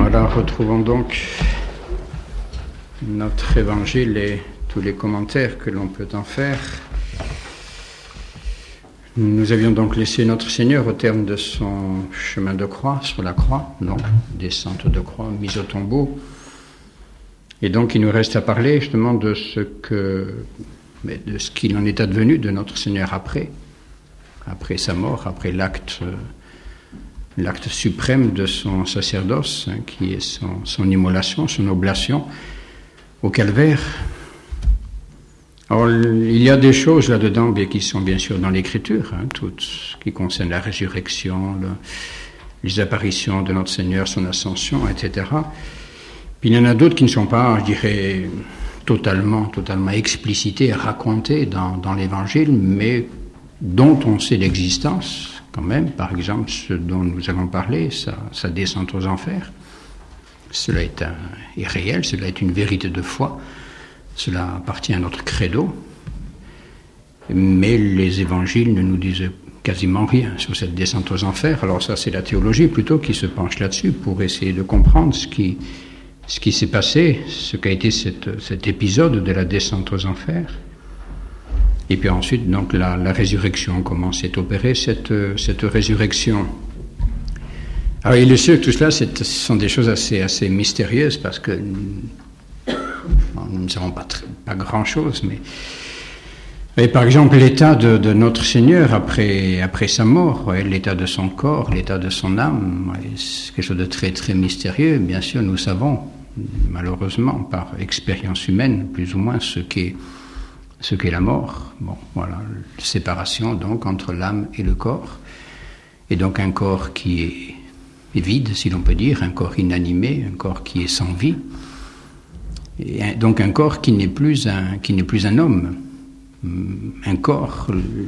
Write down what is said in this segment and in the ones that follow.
Voilà, retrouvons donc notre évangile et tous les commentaires que l'on peut en faire. Nous avions donc laissé notre Seigneur au terme de son chemin de croix, sur la croix, donc descente de croix, mise au tombeau. Et donc il nous reste à parler justement de ce qu'il en est advenu de notre Seigneur après sa mort, après l'acte suprême de son sacerdoce, qui est son immolation, son oblation au calvaire. Alors, il y a des choses là-dedans qui sont bien sûr dans l'Écriture, tout ce qui concerne la résurrection, les apparitions de notre Seigneur, son ascension, etc. Puis il y en a d'autres qui ne sont pas, je dirais, totalement explicités, racontés dans l'Évangile, mais dont on sait l'existence quand même. Par exemple, ce dont nous avons parlé, sa descente aux enfers. Cela est réel, cela est une vérité de foi. Cela appartient à notre credo. Mais les évangiles ne nous disent quasiment rien sur cette descente aux enfers. Alors ça, c'est la théologie plutôt qui se penche là-dessus pour essayer de comprendre ce qui s'est passé, ce qu'a été cet épisode de la descente aux enfers. Et puis ensuite, donc, la résurrection, comment s'est opérée cette résurrection. Alors, il est sûr que tout cela, ce sont des choses assez mystérieuses parce que nous ne savons pas grand-chose, mais par exemple, l'état de notre Seigneur après sa mort, l'état de son corps, l'état de son âme, c'est quelque chose de très, très mystérieux. Bien sûr, nous savons, malheureusement, par expérience humaine, plus ou moins, ce qu'est la mort. Bon, voilà, séparation donc entre l'âme et le corps, et donc un corps qui est vide, si l'on peut dire, un corps inanimé, un corps qui est sans vie, et donc un corps qui n'est plus un homme. Un corps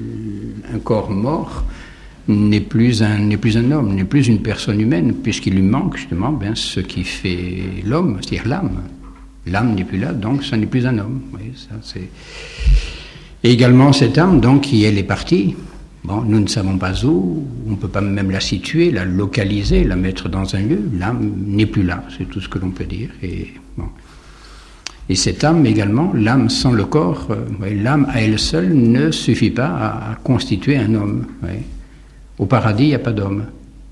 mort n'est plus un homme, n'est plus une personne humaine, puisqu'il lui manque justement ce qui fait l'homme, c'est-à-dire l'âme. L'âme n'est plus là, donc ça n'est plus un homme. Oui, ça, c'est... Et également cette âme, donc, qui elle est partie, bon, nous ne savons pas où, on ne peut pas même la situer, la localiser, la mettre dans un lieu, l'âme n'est plus là, c'est tout ce que l'on peut dire. Et cette âme également, l'âme sans le corps, l'âme à elle seule ne suffit pas à constituer un homme. Oui. Au paradis, il n'y a pas d'homme.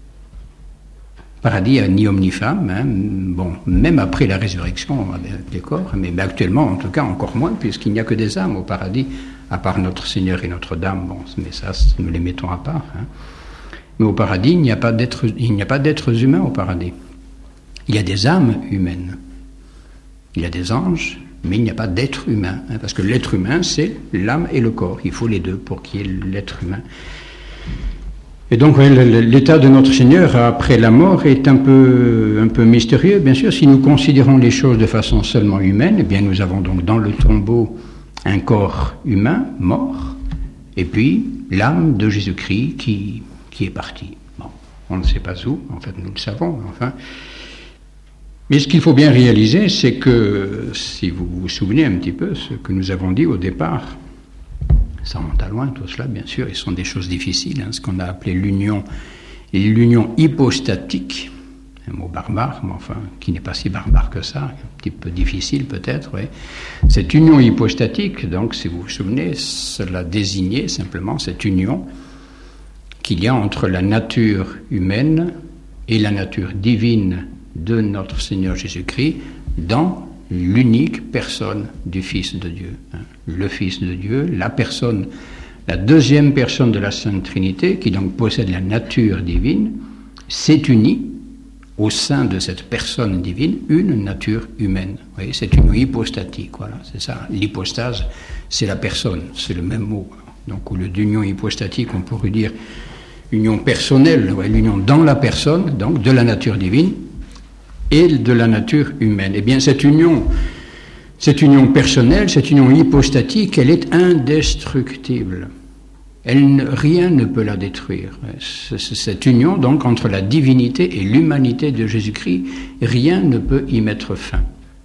Au paradis, il n'y a ni homme ni femme. Bon, même après la résurrection des corps, mais actuellement, en tout cas, encore moins, puisqu'il n'y a que des âmes au paradis, à part notre Seigneur et notre Dame. Bon, mais ça, nous les mettons à part. Mais au paradis, il n'y a pas d'êtres humains au paradis. Il y a des âmes humaines. Il y a des anges, mais il n'y a pas d'être humain, parce que l'être humain, c'est l'âme et le corps. Il faut les deux pour qu'il y ait l'être humain. Et donc, l'état de notre Seigneur après la mort est un peu mystérieux. Bien sûr, si nous considérons les choses de façon seulement humaine, eh bien, nous avons donc dans le tombeau un corps humain mort, et puis l'âme de Jésus-Christ qui est partie. Bon, on ne sait pas où, en fait, nous le savons, enfin. Mais ce qu'il faut bien réaliser, c'est que, si vous vous souvenez un petit peu, ce que nous avons dit au départ, ça remonte à loin tout cela, bien sûr, et ce sont des choses difficiles, ce qu'on a appelé l'union hypostatique, un mot barbare, mais enfin, qui n'est pas si barbare que ça, un petit peu difficile peut-être, oui. Cette union hypostatique, donc, si vous vous souvenez, cela désignait simplement cette union qu'il y a entre la nature humaine et la nature divine de notre Seigneur Jésus-Christ dans l'unique personne du Fils de Dieu. Le Fils de Dieu, la deuxième personne de la Sainte Trinité, qui donc possède la nature divine, s'est unie au sein de cette personne divine une nature humaine. Vous voyez, c'est une hypostatique, voilà, c'est ça. L'hypostase, c'est la personne, c'est le même mot. Donc, au lieu d'union hypostatique, on pourrait dire union personnelle, l'union dans la personne, donc de la nature divine, et de la nature humaine. Eh bien, cette union personnelle, cette union hypostatique, elle est indestructible. Rien ne peut la détruire. Cette union, donc, entre la divinité et l'humanité de Jésus-Christ, rien ne peut y mettre fin.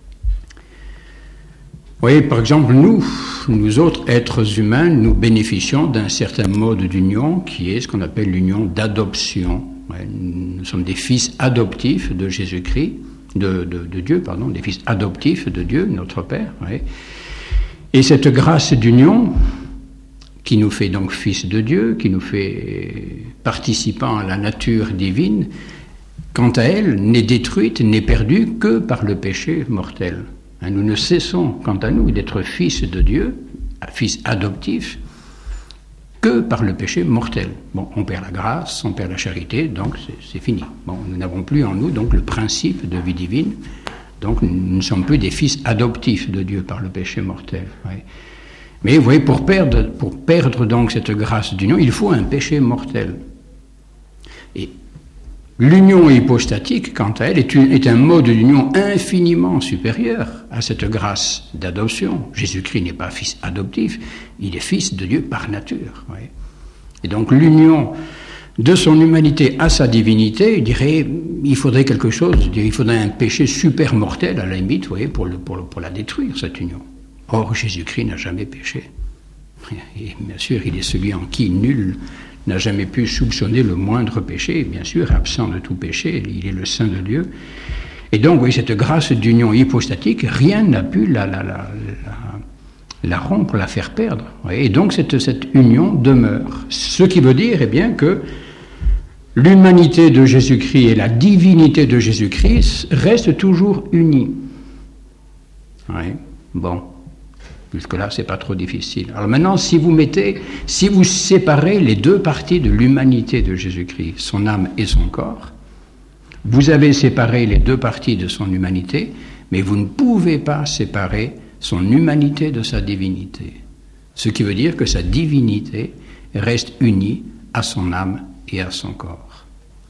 Vous voyez, par exemple, nous autres êtres humains, nous bénéficions d'un certain mode d'union qui est ce qu'on appelle l'union d'adoption. Nous sommes des fils adoptifs de Jésus-Christ, de Dieu, pardon, des fils adoptifs de Dieu, notre Père. Oui. Et cette grâce d'union, qui nous fait donc fils de Dieu, qui nous fait participants à la nature divine, quant à elle, n'est détruite, n'est perdue que par le péché mortel. Nous ne cessons, quant à nous, d'être fils de Dieu, fils adoptifs, que par le péché mortel. Bon, on perd la grâce, on perd la charité, donc c'est fini. Bon, nous n'avons plus en nous donc le principe de vie divine, donc nous ne sommes plus des fils adoptifs de Dieu par le péché mortel. Oui. Mais vous voyez, pour perdre donc cette grâce d'union, il faut un péché mortel. Et l'union hypostatique, quant à elle, est un mode d'union infiniment supérieur à cette grâce d'adoption. Jésus-Christ n'est pas fils adoptif, il est fils de Dieu par nature. Oui. Et donc l'union de son humanité à sa divinité, il dirait, il faudrait quelque chose, il faudrait un péché super mortel à la limite, vous voyez, pour la détruire, cette union. Or, Jésus-Christ n'a jamais péché. Et bien sûr, il est celui en qui nul n'a jamais pu soupçonner le moindre péché, bien sûr, absent de tout péché, il est le Saint de Dieu. Et donc, oui, cette grâce d'union hypostatique, rien n'a pu la rompre, la faire perdre. Et donc, cette union demeure. Ce qui veut dire, eh bien, que l'humanité de Jésus-Christ et la divinité de Jésus-Christ restent toujours unies. Oui, bon. Jusque-là, c'est pas trop difficile. Alors maintenant, si vous séparez les deux parties de l'humanité de Jésus-Christ, son âme et son corps, vous avez séparé les deux parties de son humanité, mais vous ne pouvez pas séparer son humanité de sa divinité. Ce qui veut dire que sa divinité reste unie à son âme et à son corps.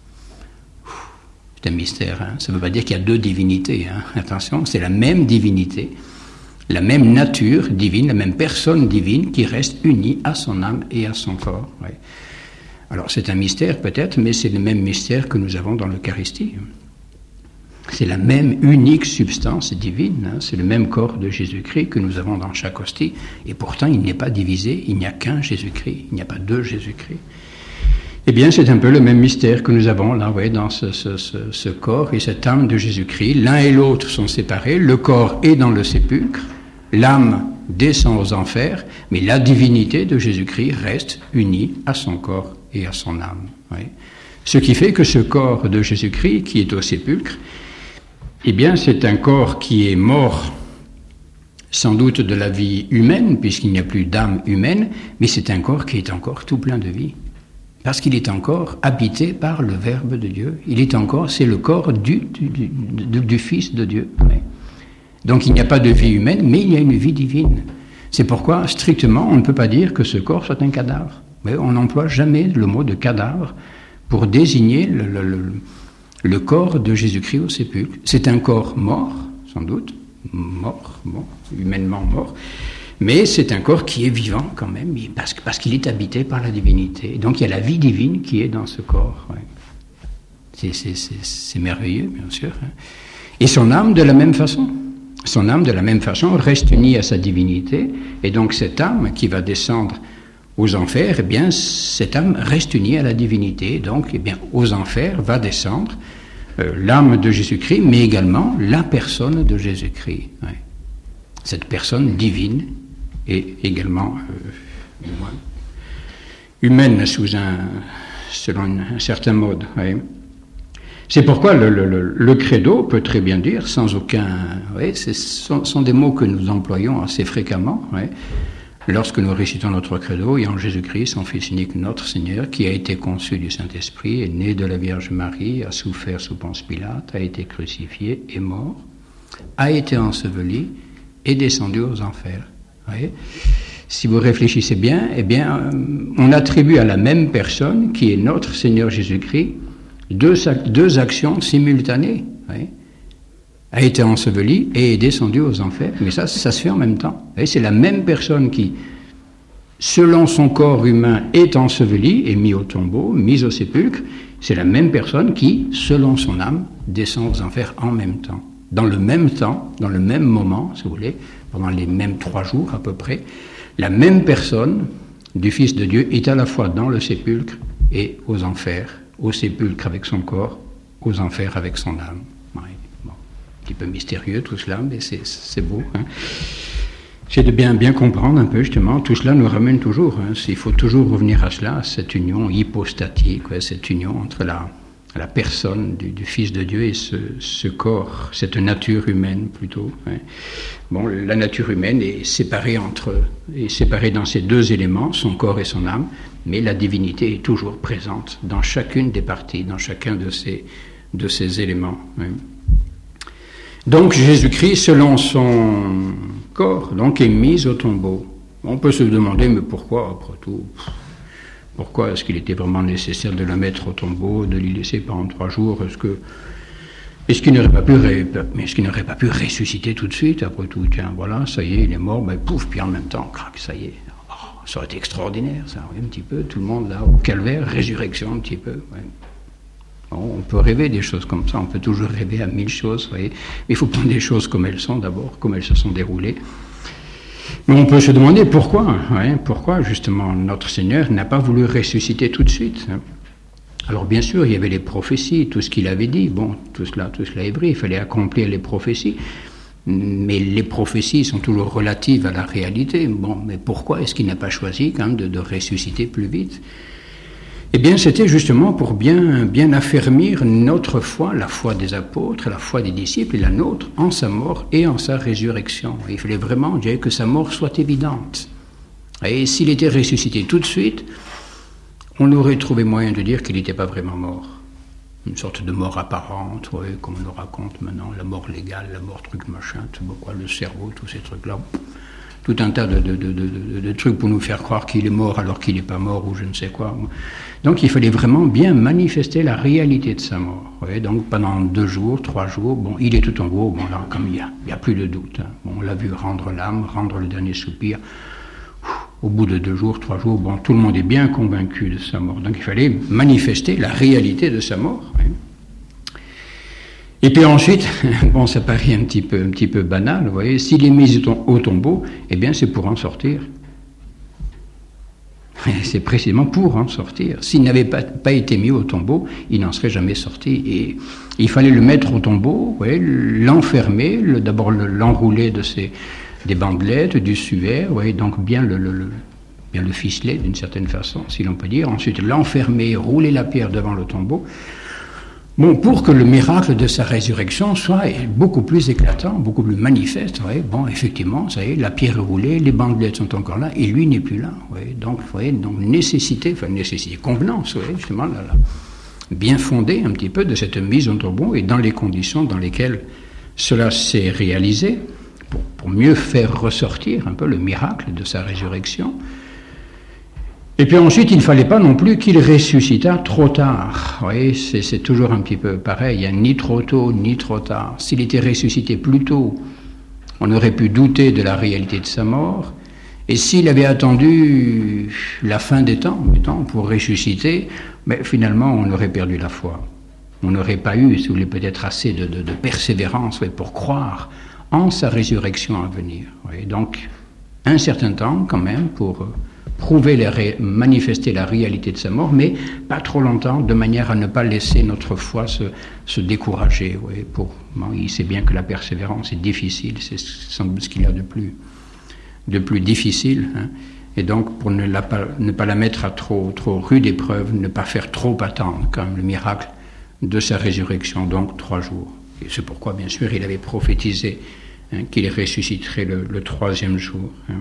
C'est un mystère, hein. Ça ne veut pas dire qu'il y a deux divinités, hein. Attention, c'est la même divinité, la même nature divine, la même personne divine qui reste unie à son âme et à son corps. Oui. Alors c'est un mystère peut-être, mais c'est le même mystère que nous avons dans l'Eucharistie. C'est la même unique substance divine, hein, c'est le même corps de Jésus-Christ que nous avons dans chaque hostie, et pourtant il n'est pas divisé, il n'y a qu'un Jésus-Christ, il n'y a pas deux Jésus-Christ. Eh bien c'est un peu le même mystère que nous avons là, ouais, dans ce corps et cette âme de Jésus-Christ. L'un et l'autre sont séparés, le corps est dans le sépulcre, l'âme descend aux enfers, mais la divinité de Jésus-Christ reste unie à son corps et à son âme. Ouais. Ce qui fait que ce corps de Jésus-Christ qui est au sépulcre, eh bien c'est un corps qui est mort sans doute de la vie humaine, puisqu'il n'y a plus d'âme humaine, mais c'est un corps qui est encore tout plein de vie. Parce qu'il est encore habité par le Verbe de Dieu. C'est le corps du Fils de Dieu. Oui. Donc il n'y a pas de vie humaine, mais il y a une vie divine. C'est pourquoi, strictement, on ne peut pas dire que ce corps soit un cadavre. Mais on n'emploie jamais le mot de cadavre pour désigner le corps de Jésus-Christ au sépulcre. C'est un corps mort, sans doute, mort, bon, humainement mort, mais c'est un corps qui est vivant quand même, parce qu'il est habité par la divinité. Donc il y a la vie divine qui est dans ce corps. Ouais. C'est merveilleux, bien sûr. Hein. Et son âme de la même façon. Son âme de la même façon reste unie à sa divinité, et donc cette âme qui va descendre aux enfers, eh bien cette âme reste unie à la divinité. Donc eh bien, aux enfers va descendre l'âme de Jésus-Christ, mais également la personne de Jésus-Christ. Ouais. Cette personne divine et également humaine selon un certain mode. Ouais. C'est pourquoi le credo peut très bien dire, sans aucun... Ouais, ce sont des mots que nous employons assez fréquemment, ouais, lorsque nous récitons notre credo, et en Jésus-Christ, son Fils unique, notre Seigneur, qui a été conçu du Saint-Esprit, est né de la Vierge Marie, a souffert sous Ponce Pilate, a été crucifié, est mort, a été enseveli, est descendu aux enfers. Ouais. Si vous réfléchissez bien, eh bien, on attribue à la même personne, qui est notre Seigneur Jésus-Christ, deux actions simultanées. Oui. A été enseveli et est descendu aux enfers. Mais ça se fait en même temps. Oui, c'est la même personne qui, selon son corps humain, est enseveli et mis au tombeau, mis au sépulcre. C'est la même personne qui, selon son âme, descend aux enfers en même temps. Dans le même temps, dans le même moment, si vous voulez, pendant les mêmes 3 jours à peu près, la même personne du Fils de Dieu est à la fois dans le sépulcre et aux enfers. Au sépulcre avec son corps, aux enfers avec son âme. Oui, bon. petit peu mystérieux tout cela, mais c'est beau. Hein. C'est de bien comprendre un peu justement, tout cela nous ramène toujours, hein. Il faut toujours revenir à cela, à cette union hypostatique, cette union entre la personne du Fils de Dieu et ce corps, cette nature humaine plutôt. Hein. Bon, la nature humaine est séparée dans ces deux éléments, son corps et son âme, mais la divinité est toujours présente dans chacune des parties, dans chacun de ces éléments. Hein. Donc Jésus-Christ, selon son corps, donc, est mis au tombeau. On peut se demander, mais pourquoi, après tout, pourquoi est-ce qu'il était vraiment nécessaire de le mettre au tombeau, de l'y laisser pendant 3 jours? Est-ce qu'il n'aurait pas pu ressusciter tout de suite? Après tout, tiens, voilà, ça y est, il est mort, ben pouf, puis en même temps, crac, ça y est. Oh, ça aurait été extraordinaire, ça, oui, un petit peu, tout le monde là, au calvaire, résurrection un petit peu, ouais. On peut rêver des choses comme ça, on peut toujours rêver à 1000 choses, vous voyez. Mais il faut prendre des choses comme elles sont d'abord, comme elles se sont déroulées. Mais on peut se demander pourquoi, hein, pourquoi justement notre Seigneur n'a pas voulu ressusciter tout de suite. Hein. Alors bien sûr, il y avait les prophéties, tout ce qu'il avait dit, bon, tout cela est vrai, il fallait accomplir les prophéties. Mais les prophéties sont toujours relatives à la réalité. Bon, mais pourquoi est-ce qu'il n'a pas choisi quand même de ressusciter plus vite? Eh bien, c'était justement pour bien affermir notre foi, la foi des apôtres, la foi des disciples et la nôtre en sa mort et en sa résurrection. Il fallait vraiment que sa mort soit évidente. Et s'il était ressuscité tout de suite, on aurait trouvé moyen de dire qu'il n'était pas vraiment mort. Une sorte de mort apparente, oui, comme on le raconte maintenant, la mort légale, la mort truc machin, tout quoi, le cerveau, tous ces trucs-là. Tout un tas de trucs pour nous faire croire qu'il est mort alors qu'il n'est pas mort ou je ne sais quoi. Donc il fallait vraiment bien manifester la réalité de sa mort. Ouais, donc pendant 2 jours, 3 jours, bon, il est tout en haut, bon là, comme il y a plus de doute. Hein. Bon, on l'a vu rendre l'âme, rendre le dernier soupir. Au bout de 2 jours, 3 jours, bon, tout le monde est bien convaincu de sa mort. Donc il fallait manifester la réalité de sa mort. Ouais. Et puis ensuite, bon, ça paraît un petit peu banal, vous voyez, s'il est mis au tombeau, eh bien c'est pour en sortir. C'est précisément pour en sortir. S'il n'avait pas été mis au tombeau, il n'en serait jamais sorti. Et il fallait le mettre au tombeau, vous voyez, l'enfermer, d'abord l'enrouler des bandelettes, du suaire, vous voyez, donc bien le ficeler d'une certaine façon, si l'on peut dire. Ensuite l'enfermer, rouler la pierre devant le tombeau. Bon, pour que le miracle de sa résurrection soit beaucoup plus éclatant, beaucoup plus manifeste, vous voyez, bon, effectivement, ça y est, la pierre est roulée, les bandelettes sont encore là, et lui n'est plus là, vous voyez, donc nécessité, convenance, vous voyez, justement, là, bien fondée un petit peu de cette mise au tombeau, et dans les conditions dans lesquelles cela s'est réalisé, pour mieux faire ressortir un peu le miracle de sa résurrection. Et puis ensuite, il ne fallait pas non plus qu'il ressuscitât trop tard. Vous voyez, c'est toujours un petit peu pareil, il n'y a ni trop tôt, ni trop tard. S'il était ressuscité plus tôt, on aurait pu douter de la réalité de sa mort. Et s'il avait attendu la fin des temps pour ressusciter, mais finalement, on aurait perdu la foi. On n'aurait pas eu, si vous voulez, peut-être assez de persévérance pour croire en sa résurrection à venir. Vous voyez, donc, un certain temps quand même pour manifester la réalité de sa mort, mais pas trop longtemps, de manière à ne pas laisser notre foi se décourager. Oui, il sait bien que la persévérance est difficile, c'est sans doute ce qu'il y a de plus difficile. Hein. Et donc, pour ne pas la mettre à trop rude épreuve, ne pas faire trop attendre quand même le miracle de sa résurrection, donc 3 jours. Et c'est pourquoi, bien sûr, il avait prophétisé qu'il ressusciterait le 3e jour. Hein.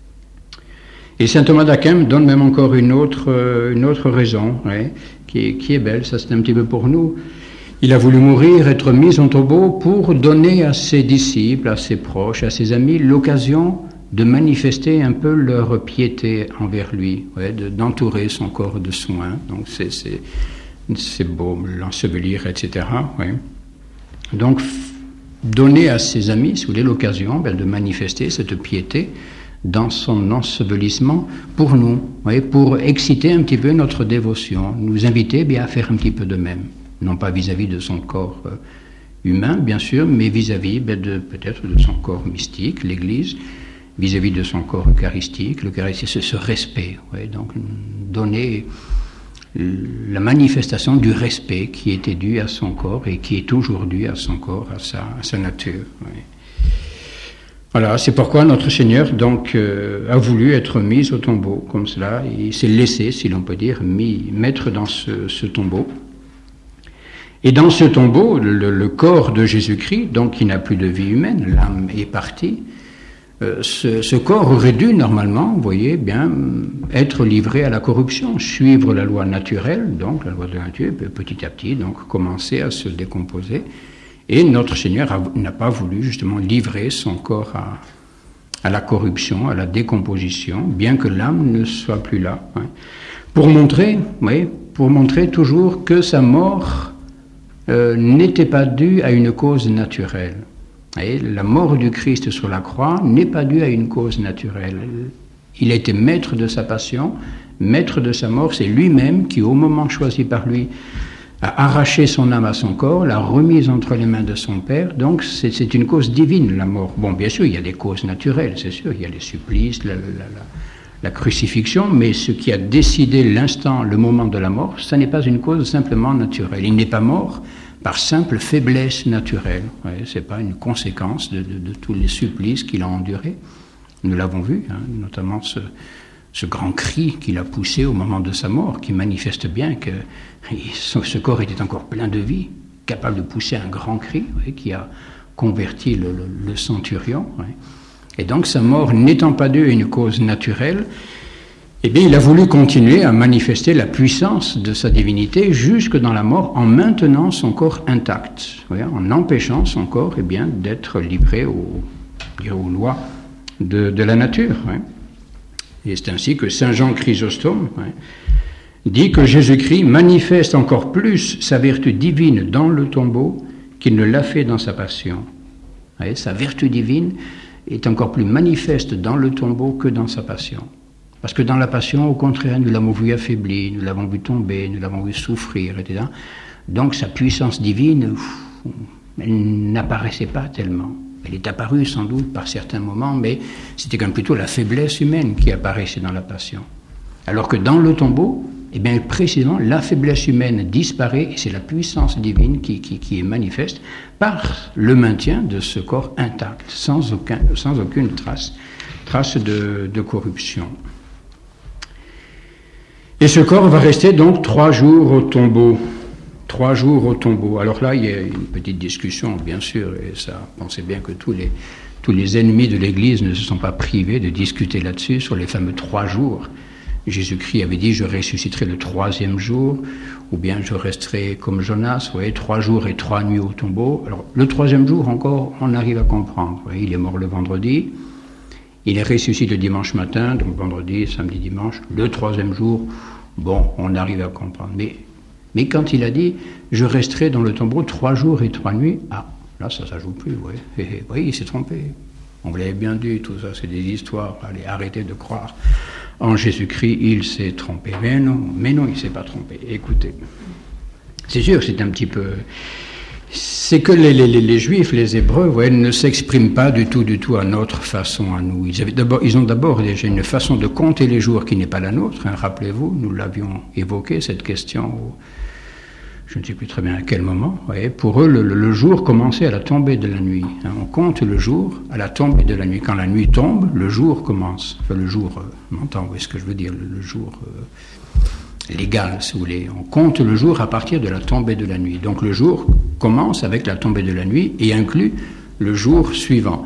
Et saint Thomas d'Aquin donne même encore une autre raison, qui est belle, ça c'est un petit peu pour nous. Il a voulu mourir, être mis au tombeau pour donner à ses disciples, à ses proches, à ses amis, l'occasion de manifester un peu leur piété envers lui, d'entourer son corps de soins. Donc c'est beau, l'ensevelir, etc. Ouais. Donc donner à ses amis, si vous voulez, l'occasion de manifester cette piété dans son ensevelissement pour nous, pour exciter un petit peu notre dévotion, nous inviter à faire un petit peu de même, non pas vis-à-vis de son corps humain, bien sûr, mais vis-à-vis peut-être de son corps mystique, l'Église, vis-à-vis de son corps eucharistique, l'Eucharistie, ce respect, donc donner la manifestation du respect qui était dû à son corps et qui est toujours dû à son corps, à sa nature. Oui. Voilà, c'est pourquoi notre Seigneur donc a voulu être mis au tombeau comme cela. Il s'est laissé, si l'on peut dire, mettre dans ce tombeau. Et dans ce tombeau, le corps de Jésus-Christ, donc qui n'a plus de vie humaine, l'âme est partie, ce corps aurait dû normalement, vous voyez bien, être livré à la corruption, suivre la loi naturelle, donc la loi de la nature, petit à petit, donc commencer à se décomposer. Et notre Seigneur n'a pas voulu justement livrer son corps à la corruption, à la décomposition, bien que l'âme ne soit plus là. Hein. Pour montrer toujours que sa mort n'était pas due à une cause naturelle. Et la mort du Christ sur la croix n'est pas due à une cause naturelle. Il a été maître de sa passion, maître de sa mort. C'est lui-même qui, au moment choisi par lui, a arraché son âme à son corps, l'a remise entre les mains de son Père. Donc c'est une cause divine, la mort. Bon, bien sûr, il y a des causes naturelles, c'est sûr. Il y a les supplices, la crucifixion, mais ce qui a décidé l'instant, le moment de la mort, ça n'est pas une cause simplement naturelle. Il n'est pas mort par simple faiblesse naturelle. Ce n'est pas une conséquence de tous les supplices qu'il a endurés. Nous l'avons vu, hein, notamment ce grand cri qu'il a poussé au moment de sa mort, qui manifeste bien que ce corps était encore plein de vie, capable de pousser un grand cri, qui a converti le centurion. Et donc sa mort n'étant pas due à une cause naturelle, eh bien, il a voulu continuer à manifester la puissance de sa divinité jusque dans la mort en maintenant son corps intact, en empêchant son corps d'être livré aux lois de la nature. Et c'est ainsi que saint Jean Chrysostome dit que Jésus-Christ manifeste encore plus sa vertu divine dans le tombeau qu'il ne l'a fait dans sa passion. Sa vertu divine est encore plus manifeste dans le tombeau que dans sa passion. Parce que dans la passion, au contraire, nous l'avons vu affaibli, nous l'avons vu tomber, nous l'avons vu souffrir, etc. Donc sa puissance divine, elle n'apparaissait pas tellement. Elle est apparue sans doute par certains moments, mais c'était quand même plutôt la faiblesse humaine qui apparaissait dans la passion. Alors que dans le tombeau, eh bien précisément, la faiblesse humaine disparaît et c'est la puissance divine qui est manifeste par le maintien de ce corps intact, sans aucune trace de corruption. Et ce corps va rester donc 3 jours au tombeau. 3 jours au tombeau. Alors là, il y a une petite discussion, bien sûr, et ça, pensez bien que tous les ennemis de l'Église ne se sont pas privés de discuter là-dessus, sur les fameux 3 jours. Jésus-Christ avait dit, je ressusciterai le 3e jour, ou bien je resterai comme Jonas, vous voyez, 3 jours et 3 nuits au tombeau. Alors, le 3e jour encore, on arrive à comprendre. Vous voyez, il est mort le vendredi, il est ressuscité le dimanche matin, donc vendredi, samedi, dimanche. Le 3e jour, bon, on arrive à comprendre. Mais quand il a dit, je resterai dans le tombeau 3 jours et 3 nuits, là, ça joue plus, oui. Oui, il s'est trompé. On vous l'avait bien dit, tout ça, c'est des histoires. Allez, arrêtez de croire en Jésus-Christ, il s'est trompé. Mais non, il ne s'est pas trompé. Écoutez, c'est sûr, c'est un petit peu... C'est que les Juifs, les Hébreux, ne s'expriment pas du tout à notre façon, à nous. Ils ont d'abord déjà une façon de compter les jours qui n'est pas la nôtre. Rappelez-vous, nous l'avions évoqué, cette question, je ne sais plus très bien à quel moment. Pour eux, le jour commençait à la tombée de la nuit. On compte le jour à la tombée de la nuit. Quand la nuit tombe, le jour commence. Enfin, le jour, on entend ce que je veux dire, le jour... légal, si vous voulez. On compte le jour à partir de la tombée de la nuit. Donc le jour commence avec la tombée de la nuit et inclut le jour suivant.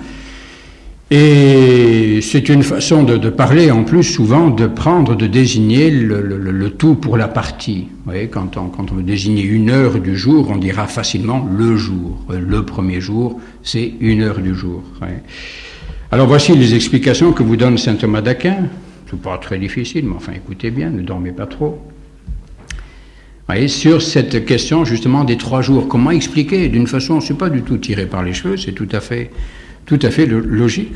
Et c'est une façon de parler, en plus, souvent, de désigner le tout pour la partie. Vous voyez, quand on veut désigner 1 heure du jour, on dira facilement le jour. Le premier jour, c'est 1 heure du jour. Alors voici les explications que vous donne saint Thomas d'Aquin. C'est pas très difficile, mais enfin, écoutez bien, ne dormez pas trop. Voyez, sur cette question, justement, des 3 jours, comment expliquer d'une façon, c'est pas du tout tiré par les cheveux, c'est tout à fait logique.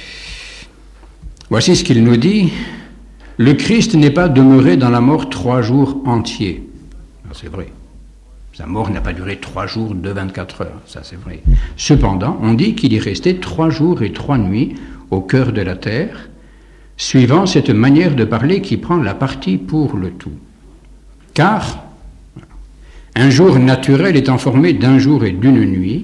Voici ce qu'il nous dit. Le Christ n'est pas demeuré dans la mort 3 jours entiers. Alors, c'est vrai. Sa mort n'a pas duré 3 jours de 24 heures, ça c'est vrai. Cependant, on dit qu'il est resté 3 jours et 3 nuits au cœur de la terre, suivant cette manière de parler qui prend la partie pour le tout. Car un jour naturel étant formé d'un jour et d'une nuit,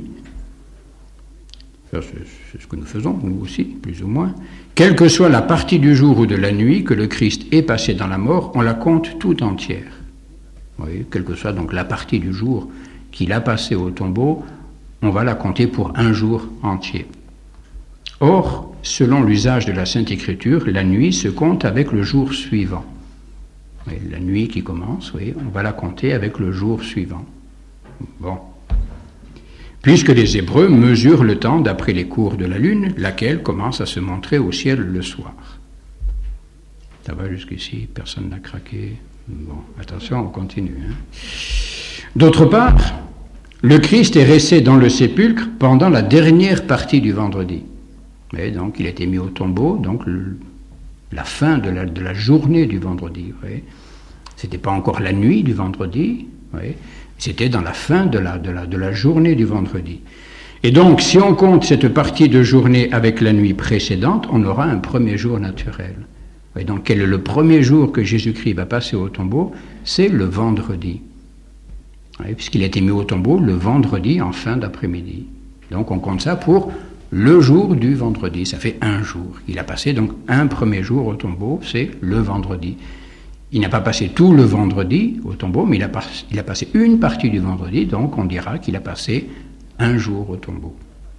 c'est ce que nous faisons, nous aussi, plus ou moins, quelle que soit la partie du jour ou de la nuit que le Christ ait passé dans la mort, on la compte tout entière. Oui, quelle que soit donc la partie du jour qu'il a passé au tombeau, on va la compter pour un jour entier. Or, selon l'usage de la Sainte Écriture, la nuit se compte avec le jour suivant. Oui, la nuit qui commence, oui, on va la compter avec le jour suivant. Bon. Puisque les Hébreux mesurent le temps d'après les cours de la lune, laquelle commence à se montrer au ciel le soir. Ça va jusqu'ici, personne n'a craqué. Bon, attention, on continue. D'autre part, le Christ est resté dans le sépulcre pendant la dernière partie du vendredi. Et donc, il a été mis au tombeau, donc la fin de la journée du vendredi. C'était pas encore la nuit du vendredi, c'était dans la fin de la journée du vendredi. Et donc, si on compte cette partie de journée avec la nuit précédente, on aura un premier jour naturel. Et donc, quel est le premier jour que Jésus-Christ va passer au tombeau? C'est le vendredi. Puisqu'il a été mis au tombeau le vendredi en fin d'après-midi. Donc, on compte ça pour le jour du vendredi. Ça fait un jour. Il a passé donc un premier jour au tombeau, c'est le vendredi. Il n'a pas passé tout le vendredi au tombeau, mais il a passé une partie du vendredi, donc on dira qu'il a passé un jour au tombeau.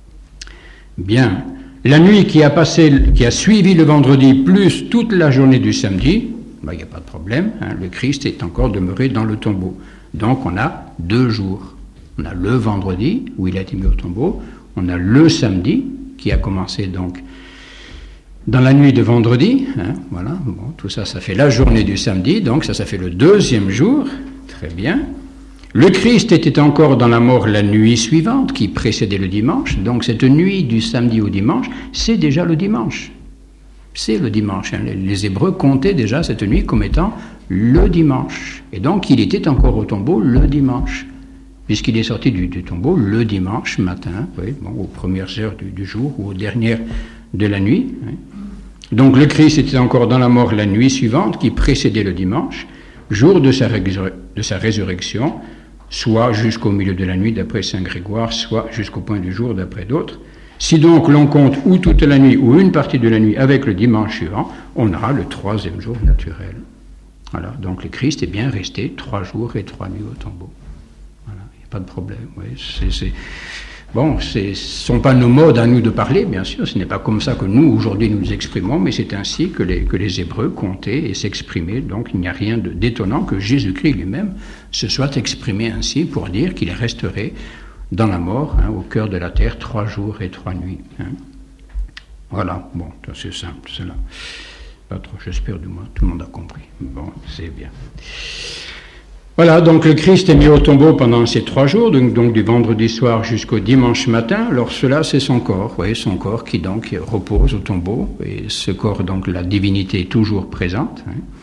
Bien. La nuit qui a suivi le vendredi, plus toute la journée du samedi, il n'y a pas de problème, le Christ est encore demeuré dans le tombeau. Donc on a 2 jours. On a le vendredi, où il a été mis au tombeau, on a le samedi, qui a commencé donc dans la nuit de vendredi, voilà, bon, tout ça, ça fait la journée du samedi, donc ça fait le 2e jour, très bien. Le Christ était encore dans la mort la nuit suivante, qui précédait le dimanche. Donc cette nuit du samedi au dimanche, c'est déjà le dimanche. C'est le dimanche. Les Hébreux comptaient déjà cette nuit comme étant le dimanche. Et donc il était encore au tombeau le dimanche, puisqu'il est sorti du tombeau le dimanche matin, aux premières heures du jour ou aux dernières de la nuit. Donc le Christ était encore dans la mort la nuit suivante, qui précédait le dimanche, jour de sa résurrection, soit jusqu'au milieu de la nuit d'après saint Grégoire, soit jusqu'au point du jour d'après d'autres. Si donc l'on compte ou toute la nuit ou une partie de la nuit avec le dimanche suivant, on aura le 3e jour naturel. Voilà, donc le Christ est bien resté 3 jours et 3 nuits au tombeau. Voilà, il n'y a pas de problème. Bon, ce ne sont pas nos modes à nous de parler, bien sûr, ce n'est pas comme ça que nous, aujourd'hui, nous exprimons, mais c'est ainsi que les Hébreux comptaient et s'exprimaient, donc il n'y a rien d'étonnant que Jésus-Christ lui-même se soit exprimé ainsi pour dire qu'il resterait dans la mort, au cœur de la terre, 3 jours et 3 nuits. Voilà, bon, c'est simple, cela. Pas trop, j'espère du moins, tout le monde a compris. Bon, c'est bien. Voilà, donc le Christ est mis au tombeau pendant ces 3 jours, donc du vendredi soir jusqu'au dimanche matin. Alors cela, c'est son corps, son corps qui donc repose au tombeau, et ce corps, donc la divinité est toujours présente.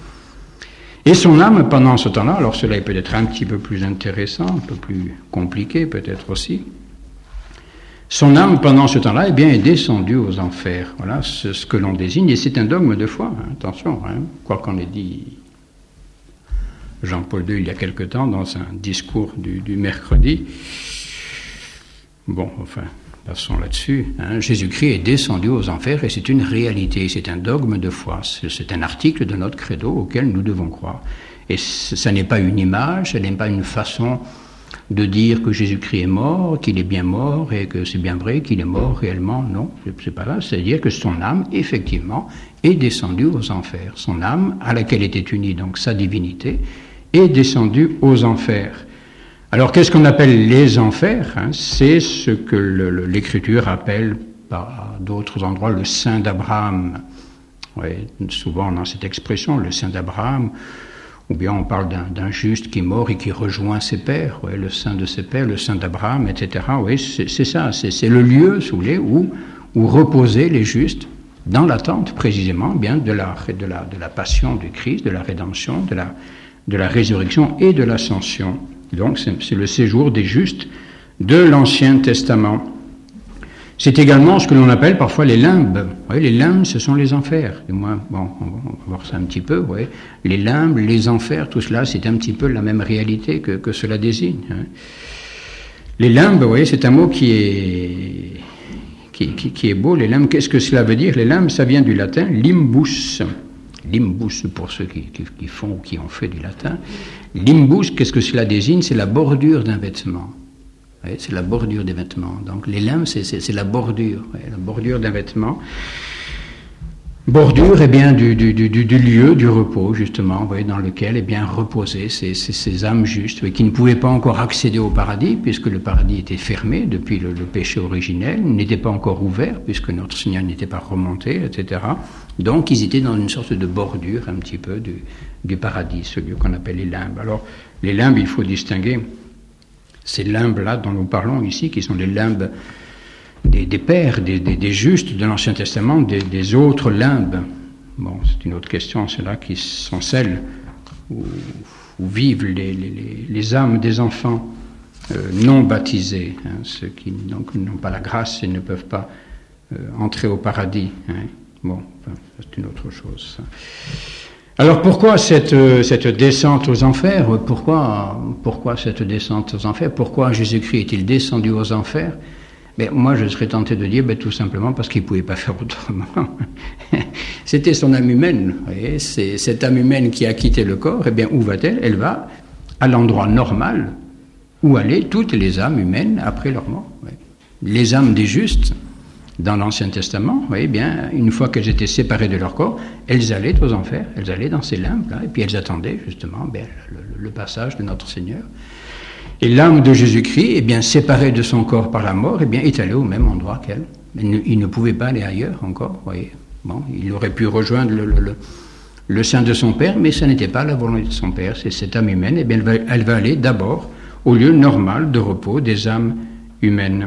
Et son âme pendant ce temps-là, alors cela est peut-être un petit peu plus intéressant, un peu plus compliqué peut-être aussi. Son âme pendant ce temps-là, est descendue aux enfers. Voilà ce que l'on désigne, et c'est un dogme de foi, attention, quoi qu'on ait dit Jean-Paul II il y a quelque temps dans un discours du mercredi. Bon, enfin, passons là-dessus. Jésus-Christ est descendu aux enfers et c'est une réalité, c'est un dogme de foi, c'est un article de notre credo auquel nous devons croire. Et ça n'est pas une image, ça n'est pas une façon de dire que Jésus-Christ est mort, qu'il est bien mort et que c'est bien vrai qu'il est mort réellement. Non, c'est pas là, c'est-à-dire que son âme, effectivement, est descendue aux enfers. Son âme, à laquelle était unie donc sa divinité, est descendue aux enfers. Alors, qu'est-ce qu'on appelle les enfers ? C'est ce que l'Écriture appelle, par d'autres endroits, le sein d'Abraham. Souvent, on a cette expression, le sein d'Abraham, ou bien on parle d'un juste qui est mort et qui rejoint ses pères, le sein de ses pères, le sein d'Abraham, etc. C'est ça, c'est le lieu, si vous voulez, où reposaient les justes, dans l'attente, précisément, de la passion du Christ, de la rédemption, de la résurrection et de l'ascension. Donc c'est le séjour des justes de l'Ancien Testament. C'est également ce que l'on appelle parfois les limbes. Oui, les limbes, ce sont les enfers. Du moins, bon, on va voir ça un petit peu. Oui. Les limbes, les enfers, tout cela, c'est un petit peu la même réalité que cela désigne. Hein. Les limbes, vous voyez, c'est un mot qui est beau. Les limbes, qu'est-ce que cela veut dire? Les limbes, ça vient du latin limbus. Limbus, pour ceux qui font ou qui ont fait du latin. Limbus, qu'est-ce que cela désigne? C'est la bordure d'un vêtement. Ouais, c'est la bordure des vêtements. Donc les limbes, c'est la bordure, la bordure d'un vêtement. Bordure, eh bien, du lieu du repos, justement, vous voyez, dans lequel, eh bien, reposaient ces âmes justes, qui ne pouvaient pas encore accéder au paradis, puisque le paradis était fermé depuis le péché originel, n'était pas encore ouvert, puisque notre Seigneur n'était pas remonté, etc. Donc, ils étaient dans une sorte de bordure, un petit peu, du paradis, ce lieu qu'on appelle les limbes. Alors, les limbes, il faut distinguer ces limbes-là dont nous parlons ici, qui sont les limbes des pères, des justes de l'Ancien Testament, des autres limbes. Bon, c'est une autre question, ceux-là qui sont celles où vivent les âmes des enfants non baptisés, hein, ceux qui donc n'ont pas la grâce et ne peuvent pas entrer au paradis. Hein. Bon, enfin, c'est une autre chose. Ça. Alors pourquoi cette descente aux enfers? Pourquoi cette descente aux enfers? Pourquoi Jésus-Christ est-il descendu aux enfers? Ben, moi, je serais tenté de dire, tout simplement parce qu'il ne pouvait pas faire autrement. C'était son âme humaine. Vous voyez, c'est cette âme humaine qui a quitté le corps. Eh bien, où va-t-elle? Elle va à l'endroit normal où allaient toutes les âmes humaines après leur mort. Vous voyez. Les âmes des justes, dans l'Ancien Testament, vous voyez bien, une fois qu'elles étaient séparées de leur corps, elles allaient aux enfers, elles allaient dans ces limbes-là, et puis elles attendaient justement le passage de notre Seigneur. Et l'âme de Jésus-Christ, eh bien, séparée de son corps par la mort, eh bien, est allée au même endroit qu'elle. Il ne pouvait pas aller ailleurs encore, vous voyez. Bon, il aurait pu rejoindre le sein de son Père, mais ce n'était pas la volonté de son Père. C'est cette âme humaine, eh bien, elle va aller d'abord au lieu normal de repos des âmes humaines.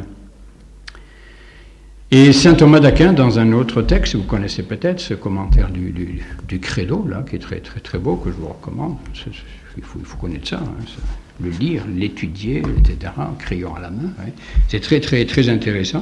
Et saint Thomas d'Aquin, dans un autre texte, vous connaissez peut-être ce commentaire du Credo, là, qui est très, très, très beau, que je vous recommande. Il faut connaître ça, hein, le lire, l'étudier, etc., en crayon à la main. Ouais. C'est très, très, très intéressant.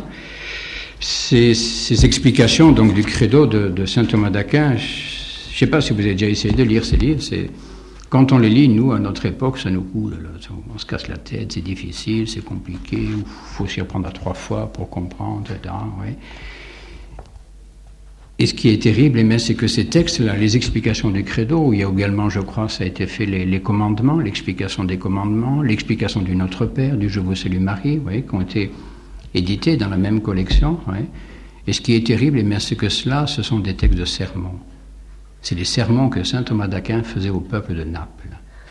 Ces explications donc du Credo de saint Thomas d'Aquin, je ne sais pas si vous avez déjà essayé de lire ces livres, quand on les lit, nous, à notre époque, ça nous coule, on se casse la tête, c'est difficile, c'est compliqué, il faut s'y reprendre à 3 fois pour comprendre, etc. Ouais. Et ce qui est terrible, c'est que ces textes-là, les explications du Credo, où il y a également, je crois, ça a été fait les commandements, l'explication des commandements, l'explication du Notre Père, du Je vous salue Marie, ouais, qui ont été édités dans la même collection. Ouais. Et ce qui est terrible, c'est que cela, ce sont des textes de sermons. C'est les sermons que saint Thomas d'Aquin faisait au peuple de Naples.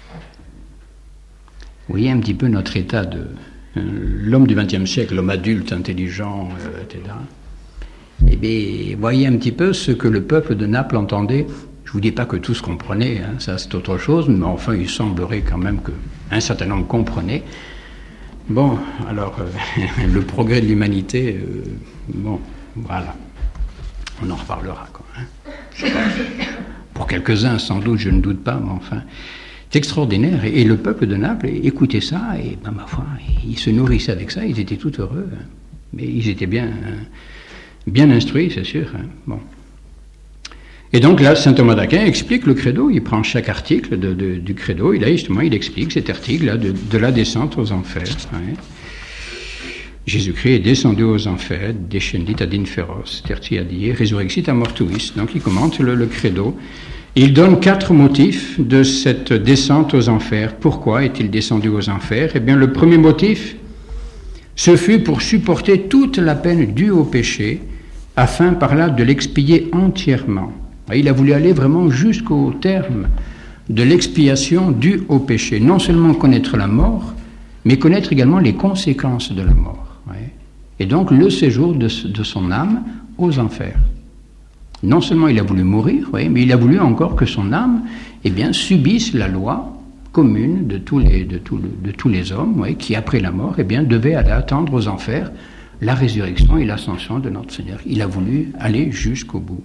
Vous voyez un petit peu notre état de l'homme du XXe siècle, l'homme adulte, intelligent, etc. Eh bien, voyez un petit peu ce que le peuple de Naples entendait. Je ne vous dis pas que tous comprenaient, hein, ça c'est autre chose, mais enfin il semblerait quand même qu'un certain nombre comprenaient. Bon, alors, le progrès de l'humanité, bon, voilà, on en reparlera, quoi. Hein. Je sais pas. Pour quelques-uns, sans doute, je ne doute pas, mais enfin, c'est extraordinaire. Et le peuple de Naples écoutait ça, et ma foi, ils se nourrissaient avec ça, ils étaient tout heureux. Hein. Mais ils étaient bien instruits, c'est sûr. Hein. Bon. Et donc là, saint Thomas d'Aquin explique le credo, il prend chaque article du credo, et là, justement, il explique cet article-là de la descente aux enfers. Ouais. Jésus-Christ est descendu aux enfers, descendit ad inferos, tertia die, resurrexit a mortuis. Donc il commente le credo. Il donne 4 motifs de cette descente aux enfers. Pourquoi est-il descendu aux enfers? Eh bien, le premier motif, ce fut pour supporter toute la peine due au péché, afin par là de l'expier entièrement. Il a voulu aller vraiment jusqu'au terme de l'expiation due au péché. Non seulement connaître la mort, mais connaître également les conséquences de la mort. Et donc le séjour de son âme aux enfers. Non seulement il a voulu mourir, mais il a voulu encore que son âme subisse la loi commune de tous les hommes, qui après la mort devaient aller attendre aux enfers la résurrection et l'ascension de notre Seigneur. Il a voulu aller jusqu'au bout.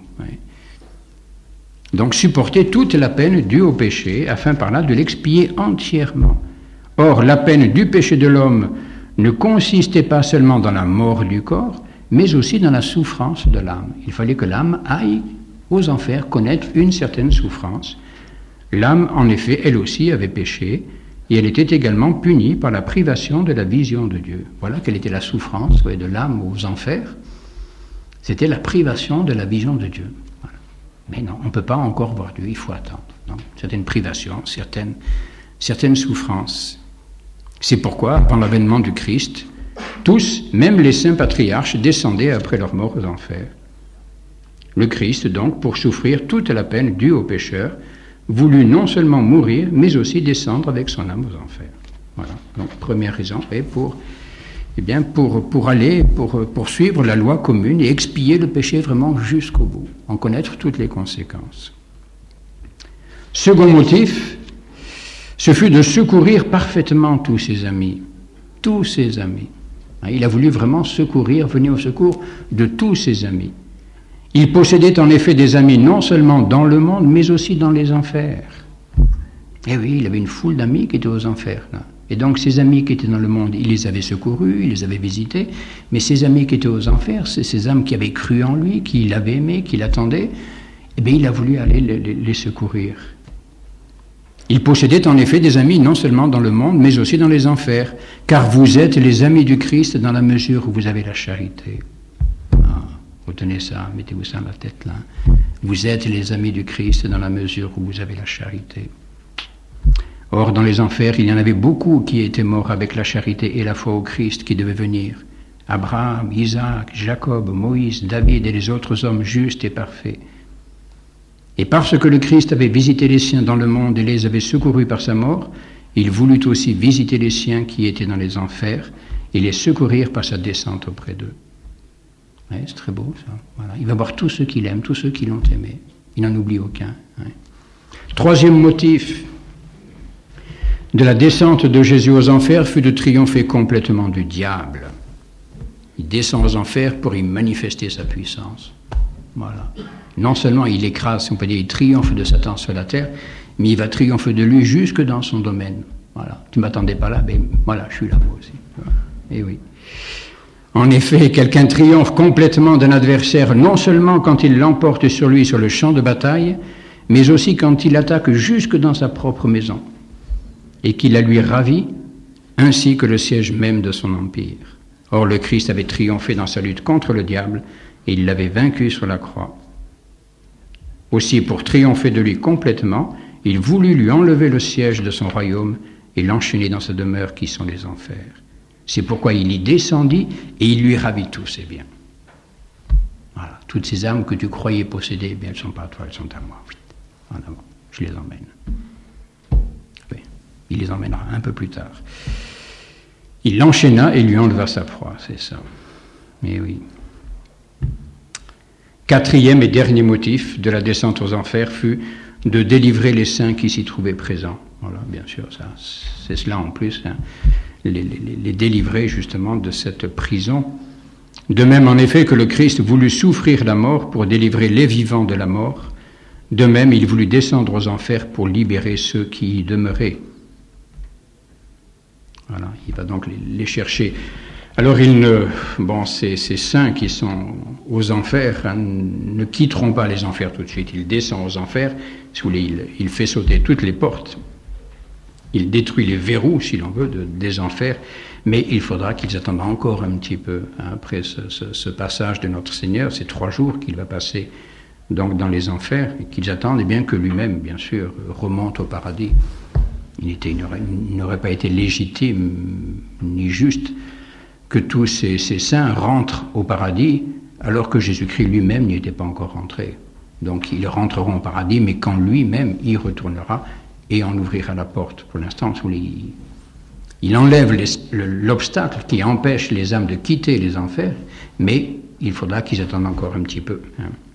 Donc supporter toute la peine due au péché, afin par là de l'expier entièrement. Or, la peine du péché de l'homme ne consistait pas seulement dans la mort du corps, mais aussi dans la souffrance de l'âme. Il fallait que l'âme aille aux enfers connaître une certaine souffrance. L'âme, en effet, elle aussi avait péché, et elle était également punie par la privation de la vision de Dieu. Voilà quelle était la souffrance de l'âme aux enfers. C'était la privation de la vision de Dieu. Voilà. Mais non, on ne peut pas encore voir Dieu, il faut attendre. Non, certaines privations, certaines souffrances. C'est pourquoi, par l'avènement du Christ, tous, même les saints patriarches, descendaient après leur mort aux enfers. Le Christ, donc, pour souffrir toute la peine due aux pécheurs, voulut non seulement mourir, mais aussi descendre avec son âme aux enfers. Voilà. Donc, première raison, et pour suivre la loi commune et expier le péché vraiment jusqu'au bout, en connaître toutes les conséquences. Second motif, ce fut de secourir parfaitement tous ses amis. Tous ses amis. Il a voulu vraiment venir au secours de tous ses amis. Il possédait en effet des amis non seulement dans le monde, mais aussi dans les enfers. Et oui, il avait une foule d'amis qui étaient aux enfers, là. Et donc ces amis qui étaient dans le monde, il les avait secourus, il les avait visités, mais ces amis qui étaient aux enfers, c'est ces âmes qui avaient cru en lui, qui l'avaient aimé, qui l'attendaient, eh bien il a voulu aller les secourir. Il possédait en effet des amis non seulement dans le monde, mais aussi dans les enfers, car vous êtes les amis du Christ dans la mesure où vous avez la charité. Retenez ça, mettez-vous ça dans la tête là. Vous êtes les amis du Christ dans la mesure où vous avez la charité. Or, dans les enfers, il y en avait beaucoup qui étaient morts avec la charité et la foi au Christ qui devait venir. Abraham, Isaac, Jacob, Moïse, David et les autres hommes justes et parfaits. Et parce que le Christ avait visité les siens dans le monde et les avait secourus par sa mort, il voulut aussi visiter les siens qui étaient dans les enfers et les secourir par sa descente auprès d'eux. Ouais, c'est très beau ça. Voilà. Il va voir tous ceux qu'il aime, tous ceux qui l'ont aimé. Il n'en oublie aucun. Ouais. Troisième motif de la descente de Jésus aux enfers fut de triompher complètement du diable. Il descend aux enfers pour y manifester sa puissance. Voilà. Non seulement il écrase, on peut dire, il triomphe de Satan sur la terre, mais il va triompher de lui jusque dans son domaine. Voilà. Tu ne m'attendais pas là, mais voilà, je suis là moi aussi. Voilà. Et oui. En effet, quelqu'un triomphe complètement d'un adversaire, non seulement quand il l'emporte sur lui sur le champ de bataille, mais aussi quand il attaque jusque dans sa propre maison, et qu'il la lui ravit, ainsi que le siège même de son empire. Or, le Christ avait triomphé dans sa lutte contre le diable, et il l'avait vaincu sur la croix. Aussi, pour triompher de lui complètement, il voulut lui enlever le siège de son royaume et l'enchaîner dans sa demeure qui sont les enfers. C'est pourquoi il y descendit et il lui ravit tous ses biens. Voilà. Toutes ces âmes que tu croyais posséder, eh bien, elles ne sont pas à toi, elles sont à moi. Oui. En avant, je les emmène. Oui. Il les emmènera un peu plus tard. Il l'enchaîna et lui enleva sa proie, c'est ça. Mais oui. Quatrième et dernier motif de la descente aux enfers fut de délivrer les saints qui s'y trouvaient présents. Voilà, bien sûr, ça, c'est cela en plus, hein. Les délivrer justement de cette prison. De même, en effet, que le Christ voulut souffrir la mort pour délivrer les vivants de la mort, de même, il voulut descendre aux enfers pour libérer ceux qui y demeuraient. Voilà, il va donc les chercher. Alors, ces saints qui sont aux enfers, hein, ne quitteront pas les enfers tout de suite. Il descend aux enfers, il fait sauter toutes les portes. Il détruit les verrous, si l'on veut, des enfers, mais il faudra qu'ils attendent encore un petit peu, hein, après ce passage de notre Seigneur, ces 3 jours qu'il va passer donc dans les enfers, et qu'ils attendent, et bien que lui-même, bien sûr, remonte au paradis. Il n'aurait pas été légitime ni juste que tous ces saints rentrent au paradis, alors que Jésus-Christ lui-même n'y était pas encore rentré. Donc ils rentreront au paradis, mais quand lui-même y retournera, et en ouvrira la porte. Pour l'instant, il enlève l'obstacle qui empêche les âmes de quitter les enfers, mais il faudra qu'ils attendent encore un petit peu.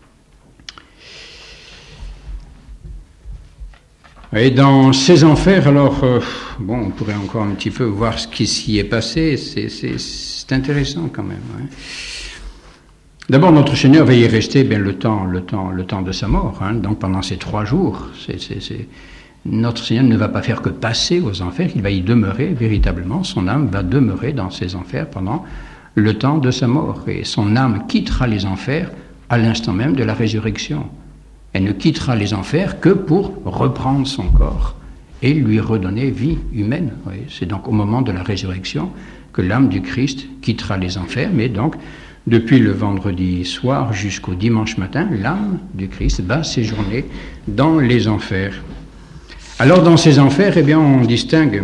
Et dans ces enfers, alors, on pourrait encore un petit peu voir ce qui s'y est passé, c'est intéressant quand même. Hein. D'abord, notre Seigneur va y rester le temps de sa mort, hein, donc pendant ces 3 jours, notre Seigneur ne va pas faire que passer aux enfers, il va y demeurer véritablement, son âme va demeurer dans ces enfers pendant le temps de sa mort. Et son âme quittera les enfers à l'instant même de la résurrection. Elle ne quittera les enfers que pour reprendre son corps et lui redonner vie humaine. Oui, c'est donc au moment de la résurrection que l'âme du Christ quittera les enfers, mais donc depuis le vendredi soir jusqu'au dimanche matin, l'âme du Christ va séjourner dans les enfers. Alors dans ces enfers, eh bien, on distingue